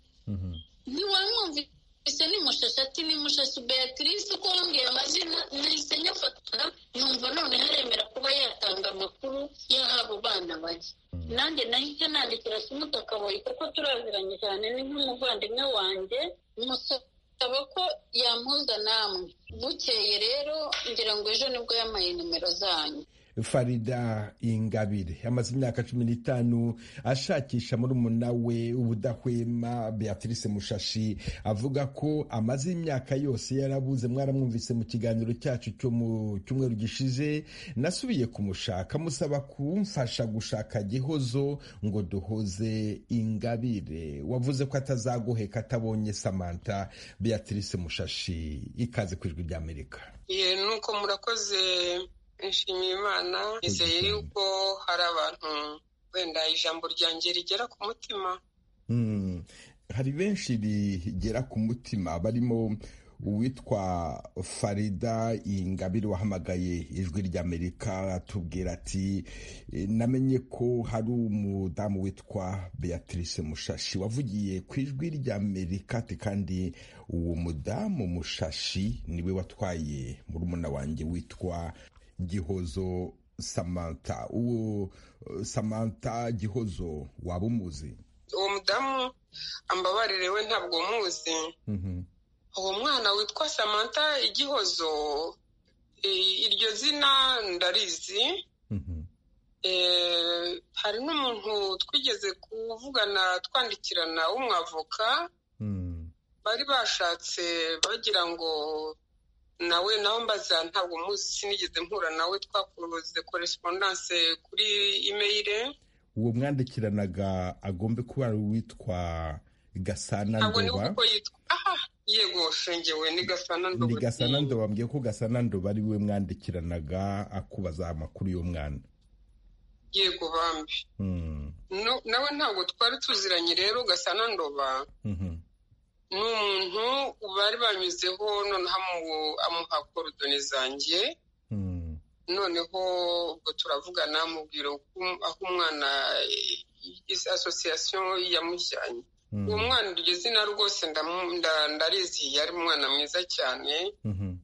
Ntiwamwumvise ni Mushashi? Ati ni Mushashi Beatrice, uko wambwiye amazina nahise nyafatana, numva none haremera kuba yatanga amakuru y'aho bana bari. Nanjye nahise nandikira Asumuta Kaboyi kuko turaziranye cyane, ni nk'umuvandimwe wanjye, musaba ko yampuza namwe. Bukeye rero ngira ngo ejo nibwo yamaye nimero zanyu. Farida Ingabire amaze imyaka 15 ashakisha murumuna we ubudahwema Beatrice Mushashi, avuga ko amaze imyaka yose yarabuze. Mwaramwumvise mu kiganiro cyacu cyo mu cyumweru gishize. Nasubiye kumushaka musaba kumfasha gushaka Gihozo ngo duhoze Ingabire. Wavuze ko atazagoheka atabonye Samantha. Beatrice Mushashi, ikaze ku Ijwi rya Amerika. Nuko murakoze. Nshimiye Imana, nizeye yuko hari abantu wenda ijambo ryanjye rigera ku mutima. Hari benshi rigera ku mutima, barimo uwitwa Farida Ingabire wahamagaye Ijwi rya Amerika atubwira ati namenye ko hari umudamu witwa Beatrice Mushashi wavugiye ku Ijwi rya Amerika ati kandi uwo mudamu Mushashi niwe watwaye murumuna wanjye witwa Gihozo Samantha. Uwo Samantha Gihozo waba umuzi? Uwo mudamu ambabarire, we ntabwo umuzi. Uwo mwana witwa Samantha Gihozo, iryo zina ndarizi. Hari n'umuntu twigeze kuvugana twandikirana w'umwavoka, bari bashatse bagira ngo nawe mbaza, ntabwo muzi, sinigeze mpura nawe, twakoze correspondance kuri email. Uwo mwandikiranaga agombe kuba ari uwitwa Gasana Ndoba. Ntabwo ni uko yitwa. Yego shengewe ni Gasana Ndoba. Ni Gasana Ndoba, mbwiye ko Gasana Ndoba ari we mwandikiranaga akubaza amakuru y'uwo mwana. Yego bambi. Nawe ntabwo twari tuziranye rero. Gasana Ndoba n'umuntu bari banyuzeho, noneho amuha korodone zanjye. Noneho ubwo turavugana, mubwira aho umwana association yamujyanye. Uwo mwana iryo zina rwose ndarizi, yari umwana mwiza cyane.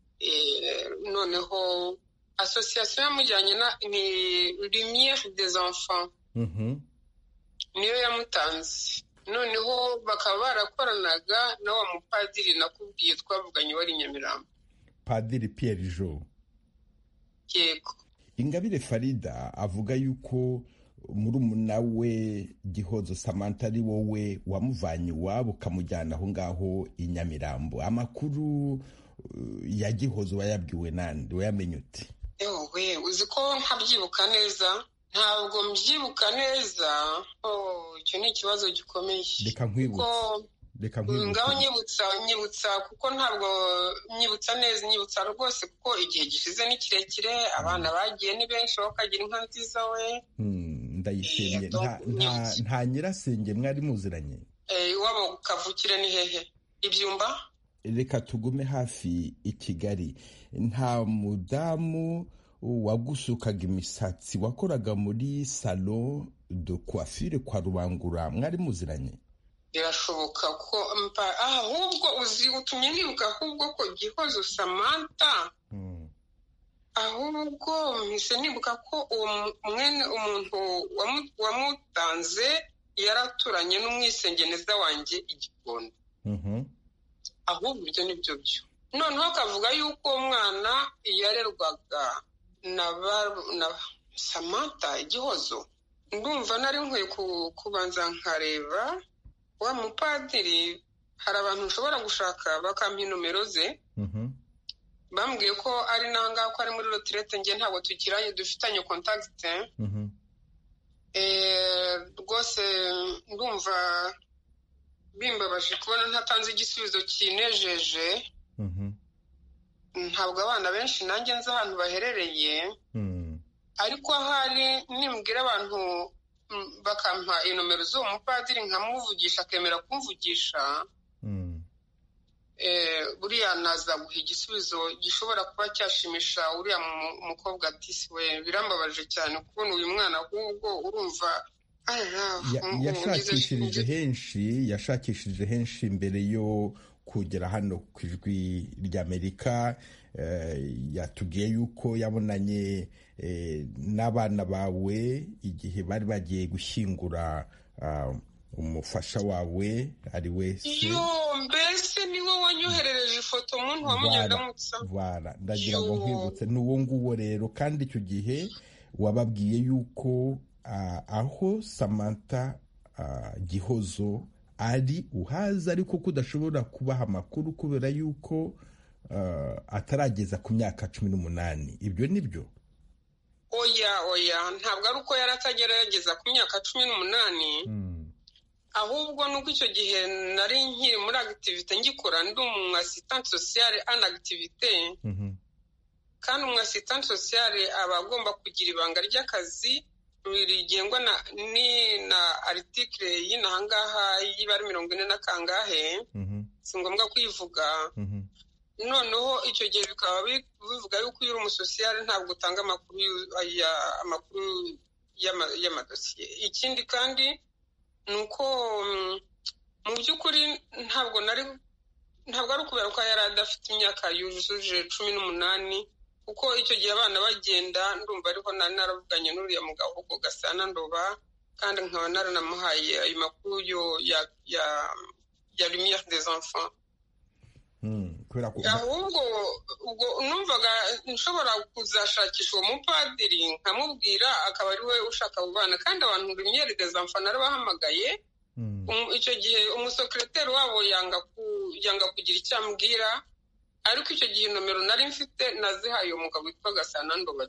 Noneho association yamujyanye ni Lumière des Enfants, niyo yamutanze. Noneho bakaba barakoranaga na wa mupadiri nakubwiye twavuganye wari Nyamirambo, Padiri Pierre Jo. Yego. Ingabire Farida avuga yuko murumuna we Gihozo Samantha ari wowe wamuvanye iwabo ukamujyana aho ngaho i Nyamirambo. Amakuru ya Gihozo wayabwiwe nande? Wayamenye ute? Ewe uzi ko ntabyibuka neza. Ntabwo mbyibuka neza. Icyo ni ikibazo gikomeye. Reka nkwibutsa. Ngaho nyibutsa kuko ntabwo nyibutsa neza, nyibutsa rwose kuko igihe gishize ni kirekire, abana bagiye ni benshi, bakagira inka nziza we. Ndayishimye. Nta nyirasenge mwari muziranye? Iwabo kavukire ni hehe? Ibyumba? Reka tugume hafi i Kigali. Nta mudamu wagusukaga imisatsi wakoraga muri salon de coiffure kwa Rubangura mwari muziranye? Birashoboka ko ahubwo uzi utumye nibuka ahubwo ko Gihozo Samantha, ahubwo mpise nibuka ko mwene umuntu wamutanze yaraturanye n'umwisengeneza wanjye Igikondo. Ahubwo ibyo ni byo. Noneho akavuga yuko umwana yarerwaga na Samantha Gihozo. ndumva nari nkwiye kubanza nkareba wa mupadiri. Hari abantu nshobora gushaka bakampa inomero ze, bambwiye ko ari nangaho ko ari muri retraite, njye ntabwo tukiranye dufitanye contact. Rwose ndumva bimbabaje kubona ntatanze igisubizo kinejeje. Ntabwo abana benshi nanjye nzi ahantu baherereye, ariko ahari nimbwira abantu bakampa inomero z'uwo mupadiri nkamuvugisha akemera kumvugisha, buriya nazaguha igisubizo gishobora kuba cyashimisha uriya mukobwa. Ati we birambabaje cyane kubona uyu mwana ahubwo urumva yashakishije henshi mbere yo kugera hano ku Ijwi ry'Amerika. Yatubwiye yuko yabonanye n'abana bawe igihe bari bagiye gushyingura umufasha wawe ari we se. Mbese niwe wanyoherereje ifoto umuntu wamunyandamutsa. Ndagira ngo nkwibutse ni uwo nguwo rero, kandi icyo gihe wababwiye yuko aho Samantha Gihozo ari uhaza, ariko ko udashobora kubaha amakuru kubera yuko atarageza ku myaka 18. Ibyo ni byo? Oya, ntabwo ari uko yari atagerageza ku myaka 18, ahubwo nuko icyo gihe nari nkiri muri activité ngikora, ndi umu assistant social en activité. Kandi umu assistant social aba agomba kugira ibanga ry'akazi rigengwa na article y'inahangaha y'ibari 40 na kangahe, si ngombwa kwivuga. Noneho icyo gihe bikaba bivuga yuko uri umusosiyale ntabwo utanga amakuru y'amadosiye. Ikindi kandi ni uko mu by'ukuri ntabwo ari ukubera ko yari adafite imyaka yujuje 18, kuko icyo gihe abana bagenda ndumva ariho naravuganye n'uriya mugabo ubwo Gasana Ndoba, kandi nkaba naranamuhaye ayo makuru ya lumière des enfants. Ahubwo ubwo numvaga nshobora kuzashakisha uwo mupadiri nkamubwira akaba ari we ushaka abo bana, kandi abantu lumière des enfants narabahamagaye. Icyo gihe umusekreteri wabo yanga kugira icyo ambwira, ariko icyo gihe nomero nari mfite nazihaye umugabo witwa Gasana Ndoba.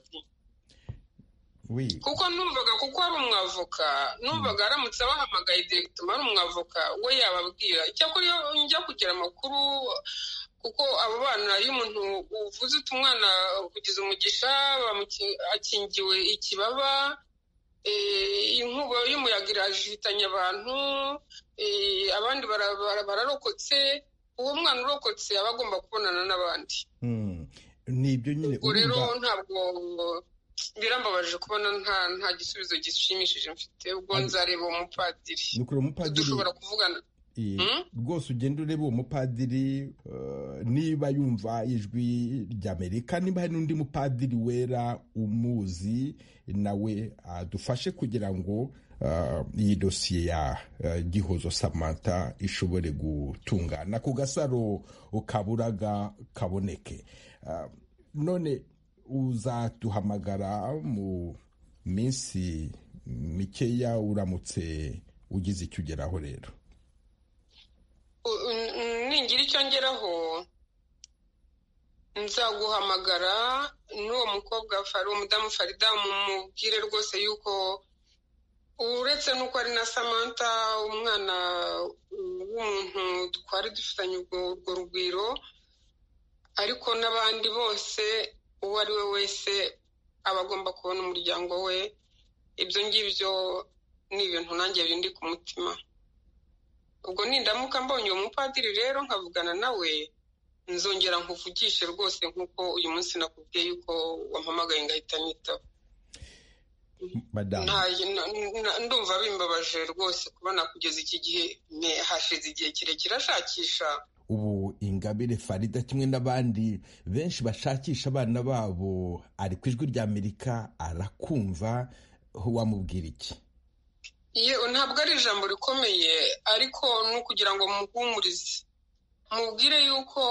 Kuko numvaga kuko ari umwavoka, numvaga aramutse abahamagaye directement ari umwavoka we yababwira. Icyakora iyo njya kugira amakuru, kuko abo bana iyo umuntu uvuze uti umwana kugize umugisha akingiwe ikibaba, inkuba y'umuyaga irahitanye abantu, abandi bararokotse, uwo mwana urokotse aba agomba kubonana n'abandi. Nibyo nyine rero ntabwo birambabaje kubona nta gisubizo gishimishije mfite. Ubwo nzareba uwo mupadiri, dushobora kuvugana. Rwose ugenda ureba uwo mupadiri, niba yumva Ijwi ry'Amerika, niba hari n'undi mupadiri wera umuzi nawe adufashe kugira ngo iyi dosiye ya Gihozo Samantha ishobore gutungana, ku gasaro ukaburaga kaboneke. None uzatuhamagara mu minsi mikeya uramutse ugize icyo ugeraho. Rero ningira icyo ngeraho nzaguhamagara n'uwo mukobwa umudamu Farida, mumubwire rwose yuko uretse n'uko ari na Samantha umwana w'umuntu twari dufitanye urwo rugwiro, ariko n'abandi bose uwo ari we wese aba agomba kubona umuryango we. Ibyo ngibyo ni ibintu nanjye bindi ku mutima. Ubwo nindamuka mbonye uwo mupadiri rero nkavugana nawe, nzongera nkuvugishe rwose nk'uko uyu munsi nakubwiye yuko wampamagaye ngahita nitaba. Ndumva bimbabaje rwose kubona kugeza iki gihe hashize igihe kirekire ashakisha. Ubu Ingabire Farida kimwe n'abandi benshi bashakisha abana babo ari ku Ijwi ry'Amerika, arakumva. Wamubwira iki? Ntabwo ari ijambo rikomeye, ariko ni ukugira ngo muhumurize, mubwire yuko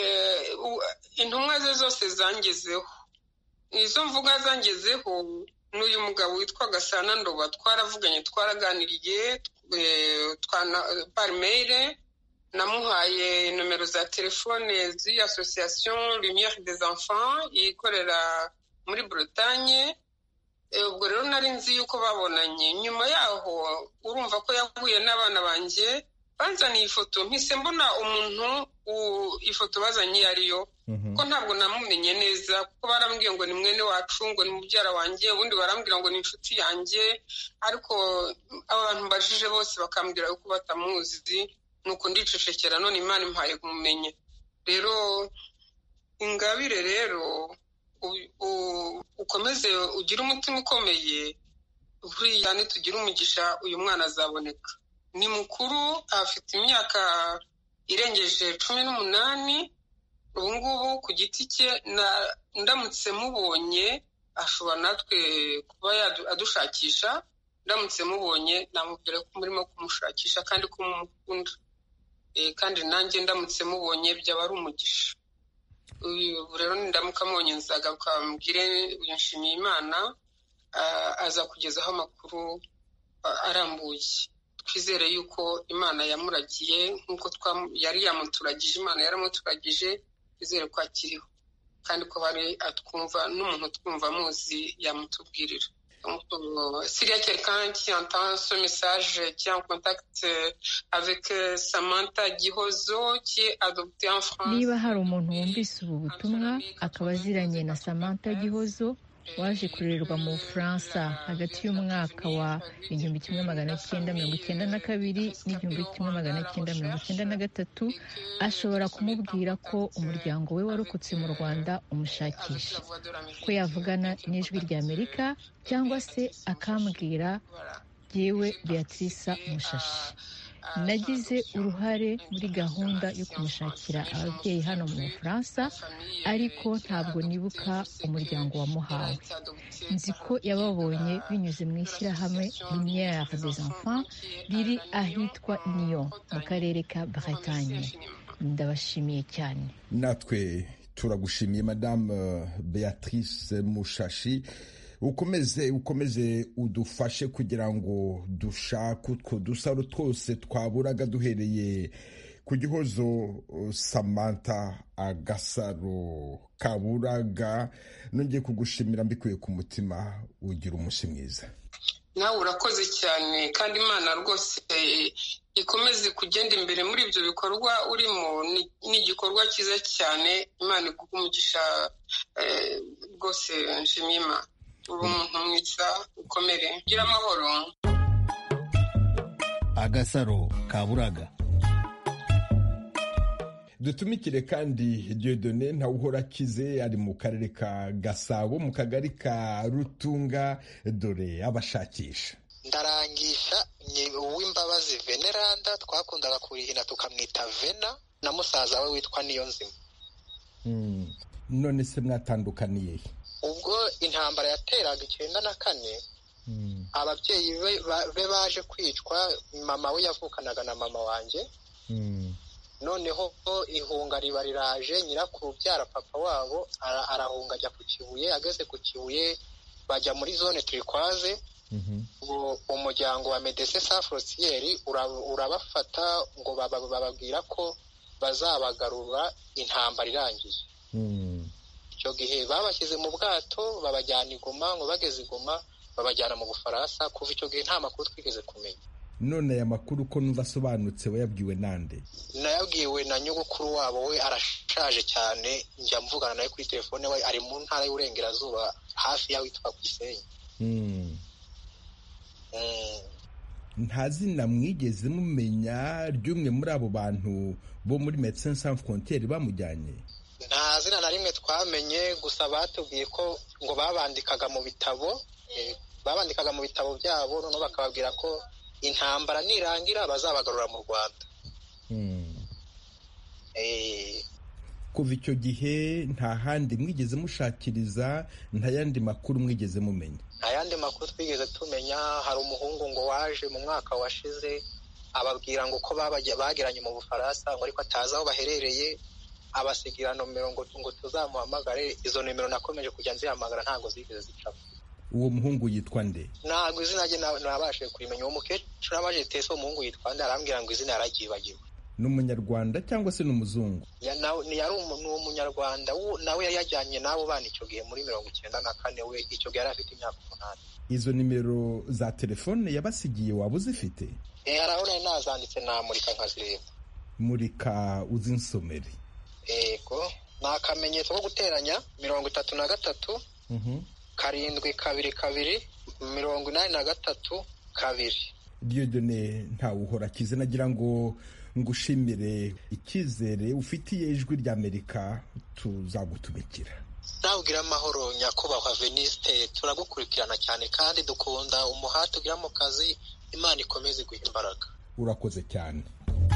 intumwa ze zose zangezeho. Izo mvuga zangezeho n'uyu mugabo witwa Gasana Ndoba twaravuganye, twaraganiriye par mail. Namuhaye nomero za telefone z'iyi association Lumière des Enfants ikorera muri Bretagne. Ubwo rero nari nzi yuko babonanye. Nyuma yaho urumva ko yahuye n'abana banjye, banzaniye ifoto, mpise mbona umuntu ifoto bazanye ariyo, ko ntabwo namumenye neza, kuko barambwiye ngo ni mwene wacu, ngo ni mubyara wanjye, ubundi barambwira ngo ni inshuti yanjye, ariko abantu mbajije bose bakambwira yuko batamuzi, nuko ndicecekera, none Imana impaye kumumenye. Rero Ingabire rero ukomeze ugire umutima ukomeye, buriya nitugira umugisha uyu mwana azaboneka. Ni mukuru, afite imyaka irengeje 18. Ubu ngubu ku giti cye ndamutse mubonye ashobora natwe kuba adushakisha. Ndamutse mubonye namubwira ko murimo kumushakisha kandi ko mumukunda, kandi nanjye ndamutse mubonye byaba ari umugisha. Ubu rero ndamuka mubonye nzagaruka mbwire nshimiye Imana, aza kugezaho amakuru arambuye. Twizere yuko Imana yamuragiye nk'uko yari yamuturagije, Imana yaramuturagije, twizere ko akiriho kandi ko hari atwumva, n'umuntu twumva muzi yamutubwirira. S'il y a quelqu'un qui entend ce message, qui est en contact avec Samantha Gihozo, qui est adoptée en France. Niba hari umuntu wumvise ubu butumwa akaba aziranye na Samantha Gihozo waje kurererwa mu Bufaransa hagati y'umwaka wa 1992 n'1993, ashobora kumubwira ko umuryango we warokotse mu Rwanda umushakisha, ko yavugana n'Ijwi ry'Amerika, cyangwa se akambwira yewe Beatrice Mushashi. Nagize uruhare muri gahunda yo kumushakira ababyeyi hano mu Bufaransa, ariko ntabwo nibuka umuryango wamuhawe. Nzi ko yababonye binyuze mu ishyirahamwe Lumière des Enfants riri ahitwa Nyon mu karere ka Bretagne. Ndabashimiye cyane. Natwe turagushimiye Madame Beatrice Mushashi. Ukomeze udufashe kugira ngo dushake utwo dusaro twose twaburaga duhereye ku Gihozo Samantha Agasaro kaburaga. Nongeye kugushimira mbikuye ku mutima, ugira umunsi mwiza. Nawe urakoze cyane, kandi Imana rwose ikomeze kugenda imbere muri ibyo bikorwa urimo. Ni igikorwa cyiza cyane, Imana iguha umugisha rwose. Nshimiye Imana. Uri umuntu mwiza, ukomere, gira amahoro. Agasaro kaburaga. Dutumikire kandi Dieudonné Ntawuhorakize, ari mu karere ka Gasabo mu kagari ka Rutunga. Dore abashakisha. Ndarangisha ni Uwimbabazi Veneranda, twakundaga kurihina tukamwita Vena, na musaza we witwa Niyonzima. None se mwatandukaniye? Ubwo intambara yateraga 94, ababyeyi be baje kwicwa. Mama we yavukanaga na mama wanjye. Noneho ihunga riba riraje, nyirakuru ubyara papa wabo arahunga ajya ku Kibuye. Ageze ku Kibuye bajya muri zone turikwaze. Umuryango wa Médecins Sans Frontières urabafata ngo bababwira ko bazabagarura intambara irangiye. Icyo gihe babashyize mu bwato babajyana i Goma, ngo bageze i Goma babajyana mu Bufaransa. Kuva icyo gihe nta makuru twigeze kumenya. None aya makuru ko numva asobanutse wayabwiwe nande? Nayabwiwe na nyogokuru wabo, we arashaje cyane, njya mvugana nawe kuri telefone. We ari mu ntara y'Uburengerazuba hafi y'aho yitwa Gisenyi. Nta zina mwigeze mumenya ry'umwe muri abo bantu bo muri Médecins Sans Frontières bamujyanye? Nta zina na rimwe twamenye, gusa batubwiye ko ngo babandikaga mu bitabo byabo, noneho bakababwira ko intambara nirangira bazabagarura mu Rwanda. Kuva icyo gihe nta handi mwigeze mushakiriza, nta yandi makuru mwigeze mumenya? Nta yandi makuru twigeze tumenya. Hari umuhungu ngo waje mu mwaka washize ababwira ngo ko bageranye mu Bufaransa, ngo ariko atazi aho baherereye, abasigira nomero ngo tuzamuhamagare. Izo nimero nakomeje kujya nzihamagara ntabwo zigeze zicamo. uwo muhungu yitwa nde? ntabwo izina rye nabashije kurimenya. uwo mukecuru nabashije tese uwo muhungu yitwa nde, arambwira ngo izina yararyibagiwe. ni umunyarwanda cyangwa se ni umuzungu? yari umunyarwanda, nawe yari yajyanye n'abo bana icyo gihe muri 1994. we icyo gihe yari afite imyaka 8. izo nimero za telefone yabasigiye waba uzifite? haraho nari nazanditse namurika nkazireba. murika uzinsomere. yego, ni akamenyetso ko guteranya 33 karindwi 22 83 2. Dieudonné Ntawuhorakize, nagira ngo ngushimire icyizere ufitiye ijwi ry'Amerika. tuzagutumikira. Nabwira amahoro nyakubahwa Veniste, turagukurikirana cyane kandi dukunda umuhate ugira mu kazi. Imana ikomeze guha imbaraga. urakoze cyane.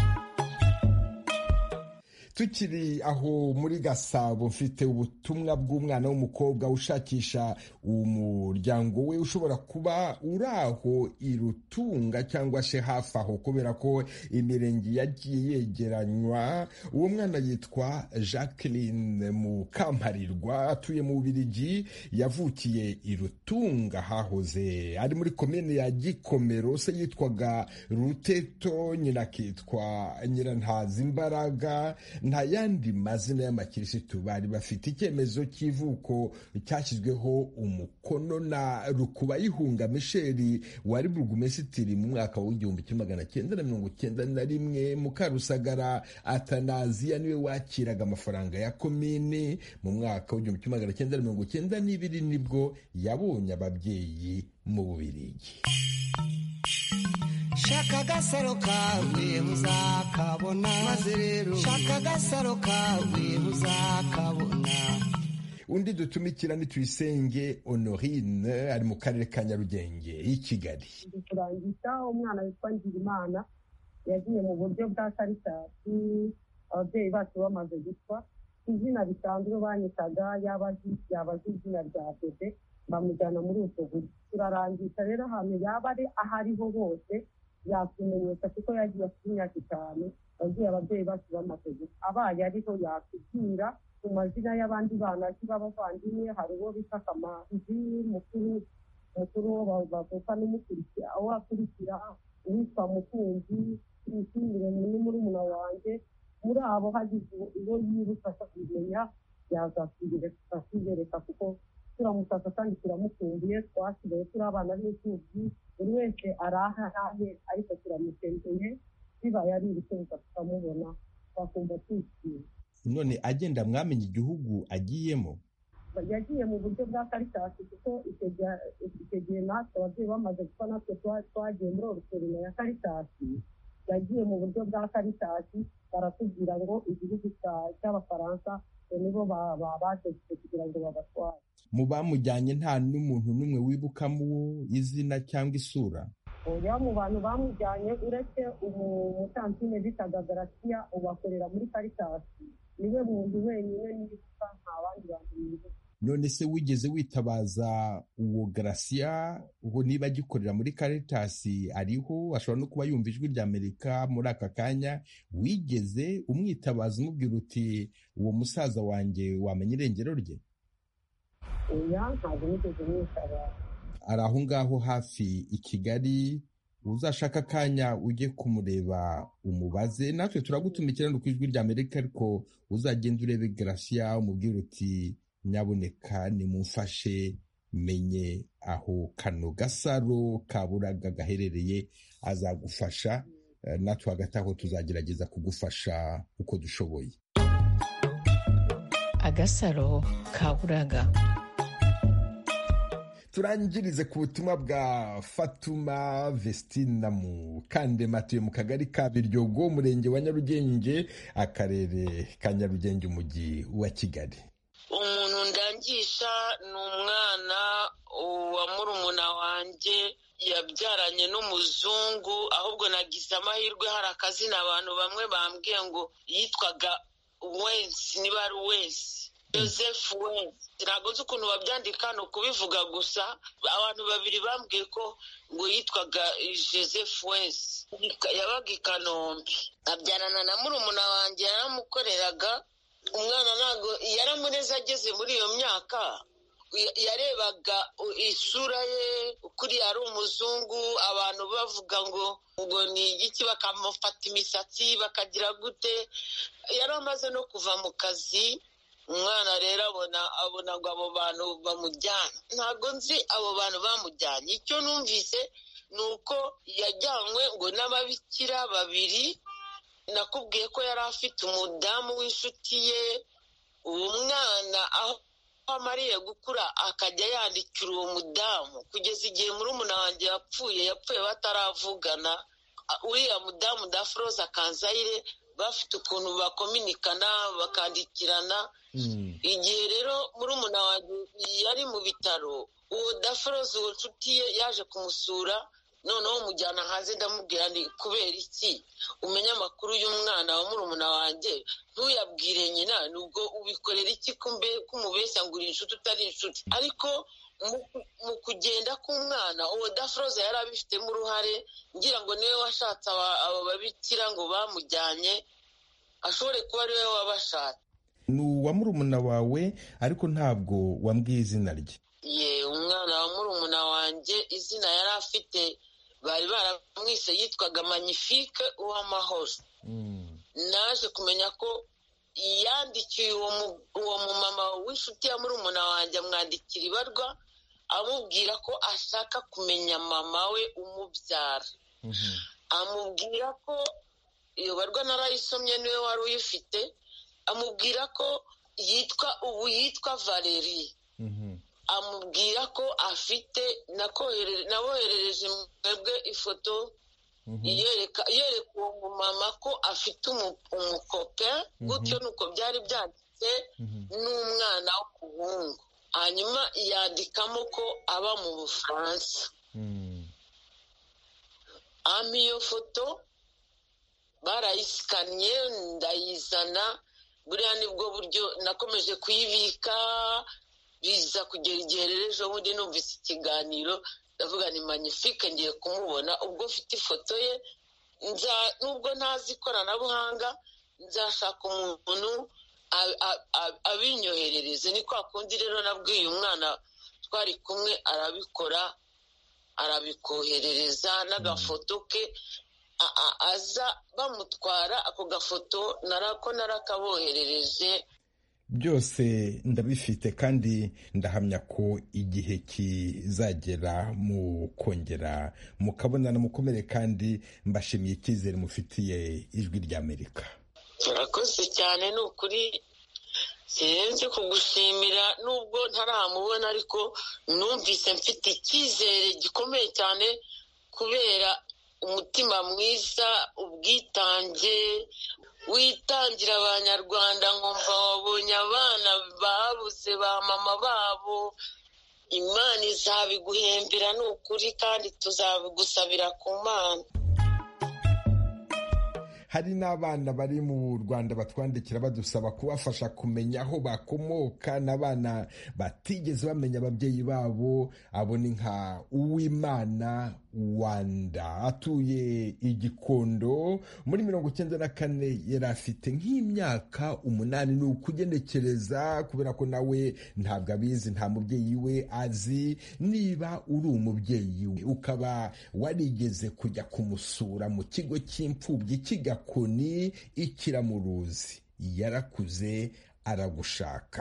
tukiri aho muri Gasabo, mfite ubutumwa bw'umwana w'umukobwa ushakisha umuryango we ushobora kuba uri aho i Rutunga cyangwa se hafi aho, kubera ko imirenge yagiye yegeranywa. uwo mwana yitwa Jacqueline Mukamparirwa, atuye mu Bubiligi, yavukiye i Rutunga hahoze ari muri komine ya Gikomero. se yitwaga Ruteto, nyina akitwa Nyirantazimbaraga. nta yandi mazina y'amakirisitu bari bafite. icyemezo cy'ivuko cyashyizweho umukono na Rukubayihunga Michel wari burugumesitiri mu mwaka w'1991. Mukarusagara Atanaziya niwe wakiraga amafaranga ya komini. mu mwaka w'1992 nibwo yabonye ababyeyi mu Bubiligi. shaka agasaro kawe uzakabona, maze rero shaka agasaro kawe uzakabona. undi dutumikira ni Tuyisenge Honorine, ari mu karere ka Nyarugenge i Kigali. turangisha umwana witwa Ngirimana yagiye mu buryo bwa Karitasi, ababyeyi bacu bamaze gupfa. izina risanzwe banyitaga yabazi izina rya bebe, bamujyana muri ubwo buryo. turarangisha rero ahantu yaba ari aho ariho hose yakumenyesha, kuko yagiye afite imyaka 5. yagiye ababyeyi bacu bamaze gupfa. abaye ariho yakubwira ku mazina y'abandi bana b'abavandimwe. hari uwo bita Kamanzi mukuru wo bavuka n'umukurikira, aho akurikira uwitwa Mukunzi, Ishimire ni murumuna wanjye. muri abo hagize uwo yiruka kumenya yazakwibereka, kuko turamusaka kandi turamukumbuye. twasigaye turi abana b'imfubyi, buri wese arahahe, ariko turamukeneye. bibaye ari ibishoboka tukamubona, twakumva twishimye. none agenda mwamenye igihugu agiyemo? yagiye mu buryo bwa Karitasi, kuko icyo gihe natwe ababyeyi bamaze gupfa, natwe twagiye muri orusorino ya Karitasi. yagiye mu buryo bwa Karitasi, baratubwira ngo igihugu cy'Abafaransa nibo bategetse kugira ngo babatware. mu bamujyanye nta n'umuntu n'umwe wibukamo izina cyangwa isura? oya, mu bantu bamujyanye uretse umutantine bitaga Garcia ubakorera muri Karitasi, niwe muntu wenyine nibuka, nta bandi bantu bibuka. none se wigeze witabaza uwo Garcia? ubwo niba agikorera muri Karitasi ariho, ashobora no kuba yumva ijwi ry'Amerika muri aka kanya. wigeze umwitabaza umubwira uti uwo musaza wanjye wamenya irengero rye? oya, ntabwo nigeze mwitabaza. ari aho ngaho hafi i Kigali. uzashaka akanya ujye kumureba umubaze. natwe turagutumikira no ku ijwi ry'Amerika, ariko uzagenda urebe Garcia umubwira uti nyaboneka nimumfashe menye aho kano gasaro ka Buraga gaherereye. azagufasha. natwe hagati aho tuzagerageza kugufasha uko dushoboye. Agasaro ka Buraga. turangirize ku butumwa bwa Fatuma Vestina Mukandema, atuye mu kagari ka Biryogo, umurenge wa Nyarugenge, akarere ka Nyarugenge, umujyi wa Kigali. umuntu ndangisha ni umwana wa murumuna wanjye yabyaranye n'umuzungu, ahubwo nagize amahirwe, hari akazina abantu bamwe bambwiye ngo yitwaga Wensi, niba ari Wensi, Joseph Wensi. ntabwo nzi ukuntu babyandika, ni ukubivuga gusa. abantu babiri bambwiye ko ngo yitwaga Joseph Wensi, yabaga i Kanombe. abyarana na murumuna wanjye, yaramukoreraga. umwana ntabwo yaramureze ageze muri iyo myaka, yarebaga isura ye kuri ari umuzungu, abantu bavuga ngo ni igiki, bakamufata imisatsi bakagira gute. Yari amaze no kuva mu kazi, umwana rero abona ngo abo bantu bamujyana. Ntabwo nzi abo bantu bamujyanye, icyo numvise ni uko yajyanywe ngo n'ababikira babiri. Nakubwiye ko yari afite umudamu w'inshuti ye. Uwo mwana aho amariye gukura akajya yandikira uwo mudamu kugeza igihe murumuna wanjye yapfuye bataravugana. Uriya mudamu Dafroza Kanzayire bafite ukuntu bakominikana bakandikirana. Igihe rero murumuna wanjye yari mu bitaro, uwo Dafroza uwo nshuti ye yaje kumusura, noneho umujyana hanze. Ndamubwira ni kubera iki umenya amakuru y'umwana wa murumuna wanjye ntuyabwire nyina, nubwo ubikorera iki kumubeshya ngo uri inshuti utari inshuti. Ariko mu kugenda k'umwana uwo Dafroza yari abifitemo uruhare, ngira ngo niwe washatse abo babikira ngo bamujyanye, ashobore kuba ari we wabashatse. Ni uwa murumuna wawe ariko ntabwo wambwiye izina rye. Umwana wa murumuna wanjye izina yari afite bari baramwise yitwaga Magnifique Uwamahoro. Naje kumenya ko yandikiye uwo mumama w'inshuti ya murumuna wanjye, amwandikira ibarwa amubwira ko ashaka kumenya mama we umubyara. Amubwira ko iyo barwa narayisomye, niwe wari uyifite. Amubwira ko yitwa Valerie. Amubwira ko afite, naboherereje mwebwe ifoto yereka uwo mumama ko afite umukope, gutyo nuko byari byanditse, n'umwana w'umuhungu. Hanyuma yandikamo ko aba mu Bufaransa. Iyo foto barayisikanye ndayizana, buriya nibwo buryo nakomeje kuyibika. Biza kugera igihe rero ejo bundi numvise ikiganiro, ndavuga ni Magnifique ngiye kumubona. Ubwo mfite ifoto ye, nubwo ntazi ikoranabuhanga, nzashaka umuntu abinyoherereze. Ni kwa kundi rero nabwiye umwana twari kumwe, arabikora, arabikoherereza n'agafoto ke. Aza bamutwara ako gafoto narakaboherereje. Byose ndabifite kandi ndahamya ko igihe kizagera mukongera mukabonana mukomere, kandi mbashimiye icyizere mufitiye Ijwi ry'Amerika. Turakoze cyane, ni ukuri sinzi kugushimira nubwo ntaramubona, ariko numvise mfite icyizere gikomeye cyane kubera umutima mwiza, ubwitange witangira abanyarwanda. Nkumva wabonye abana babuze ba mama babo, Imana izabiguhembera ni ukuri, kandi tuzabigusabira ku Mana. Hari n'abana bari mu Rwanda batwandikira badusaba kubafasha kumenya aho bakomoka, n'abana batigeze bamenya ababyeyi babo. Abo ni nka Uwimana Wanda, atuye i Gikondo. Muri 1994 yari afite nk'imyaka 8. ni ukugenekereza kubera ko nawe ntabwo abizi, nta mubyeyi we azi. Niba uri umubyeyi we ukaba warigeze kujya kumusura mu kigo cy'imfubyi Kigakoni Ikiramuruzi, yarakuze aragushaka.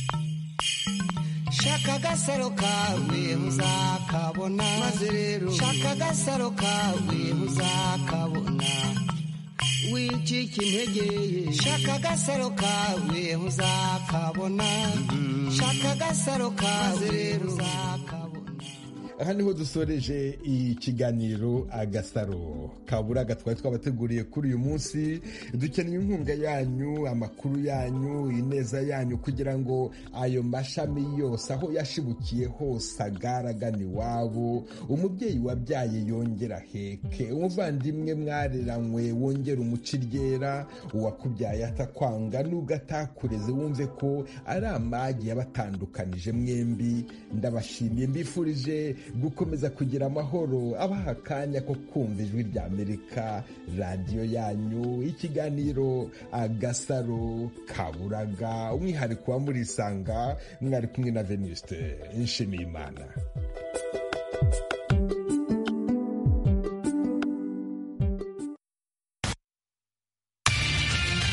Shaka agasaro kawe muzakabona, maze rero shaka agasaro kawe muzakabona. Wicika intege, shaka agasaro kawe muzakabona. Shaka agasaro kawe rero muzakabona. Aha niho dusoreje ikiganiro Agasaro Kaburaga twari twabateguriye kuri uyu munsi. Dukeneye inkunga yanyu, amakuru yanyu, ineza yanyu, kugira ngo ayo mashami yose aho yashibukiye hose agaragane iwabo, umubyeyi wabyaye yongera heke, umuvandimwe mwareranywe wongera umuciryera, uwakubyaye atakwanga nubwo atakureze wumve ko ari amagi yabatandukanije mwembi. Ndabashimiye, mbifurije gukomeza kugira amahoro, abaha akanya ko kumva ijwi rya Amerika, radiyo yanyu, ikiganiro Agasaro Kaburaga, umwihariko wa Murisanga, mwari kumwe na Venuste Nshimiyimana.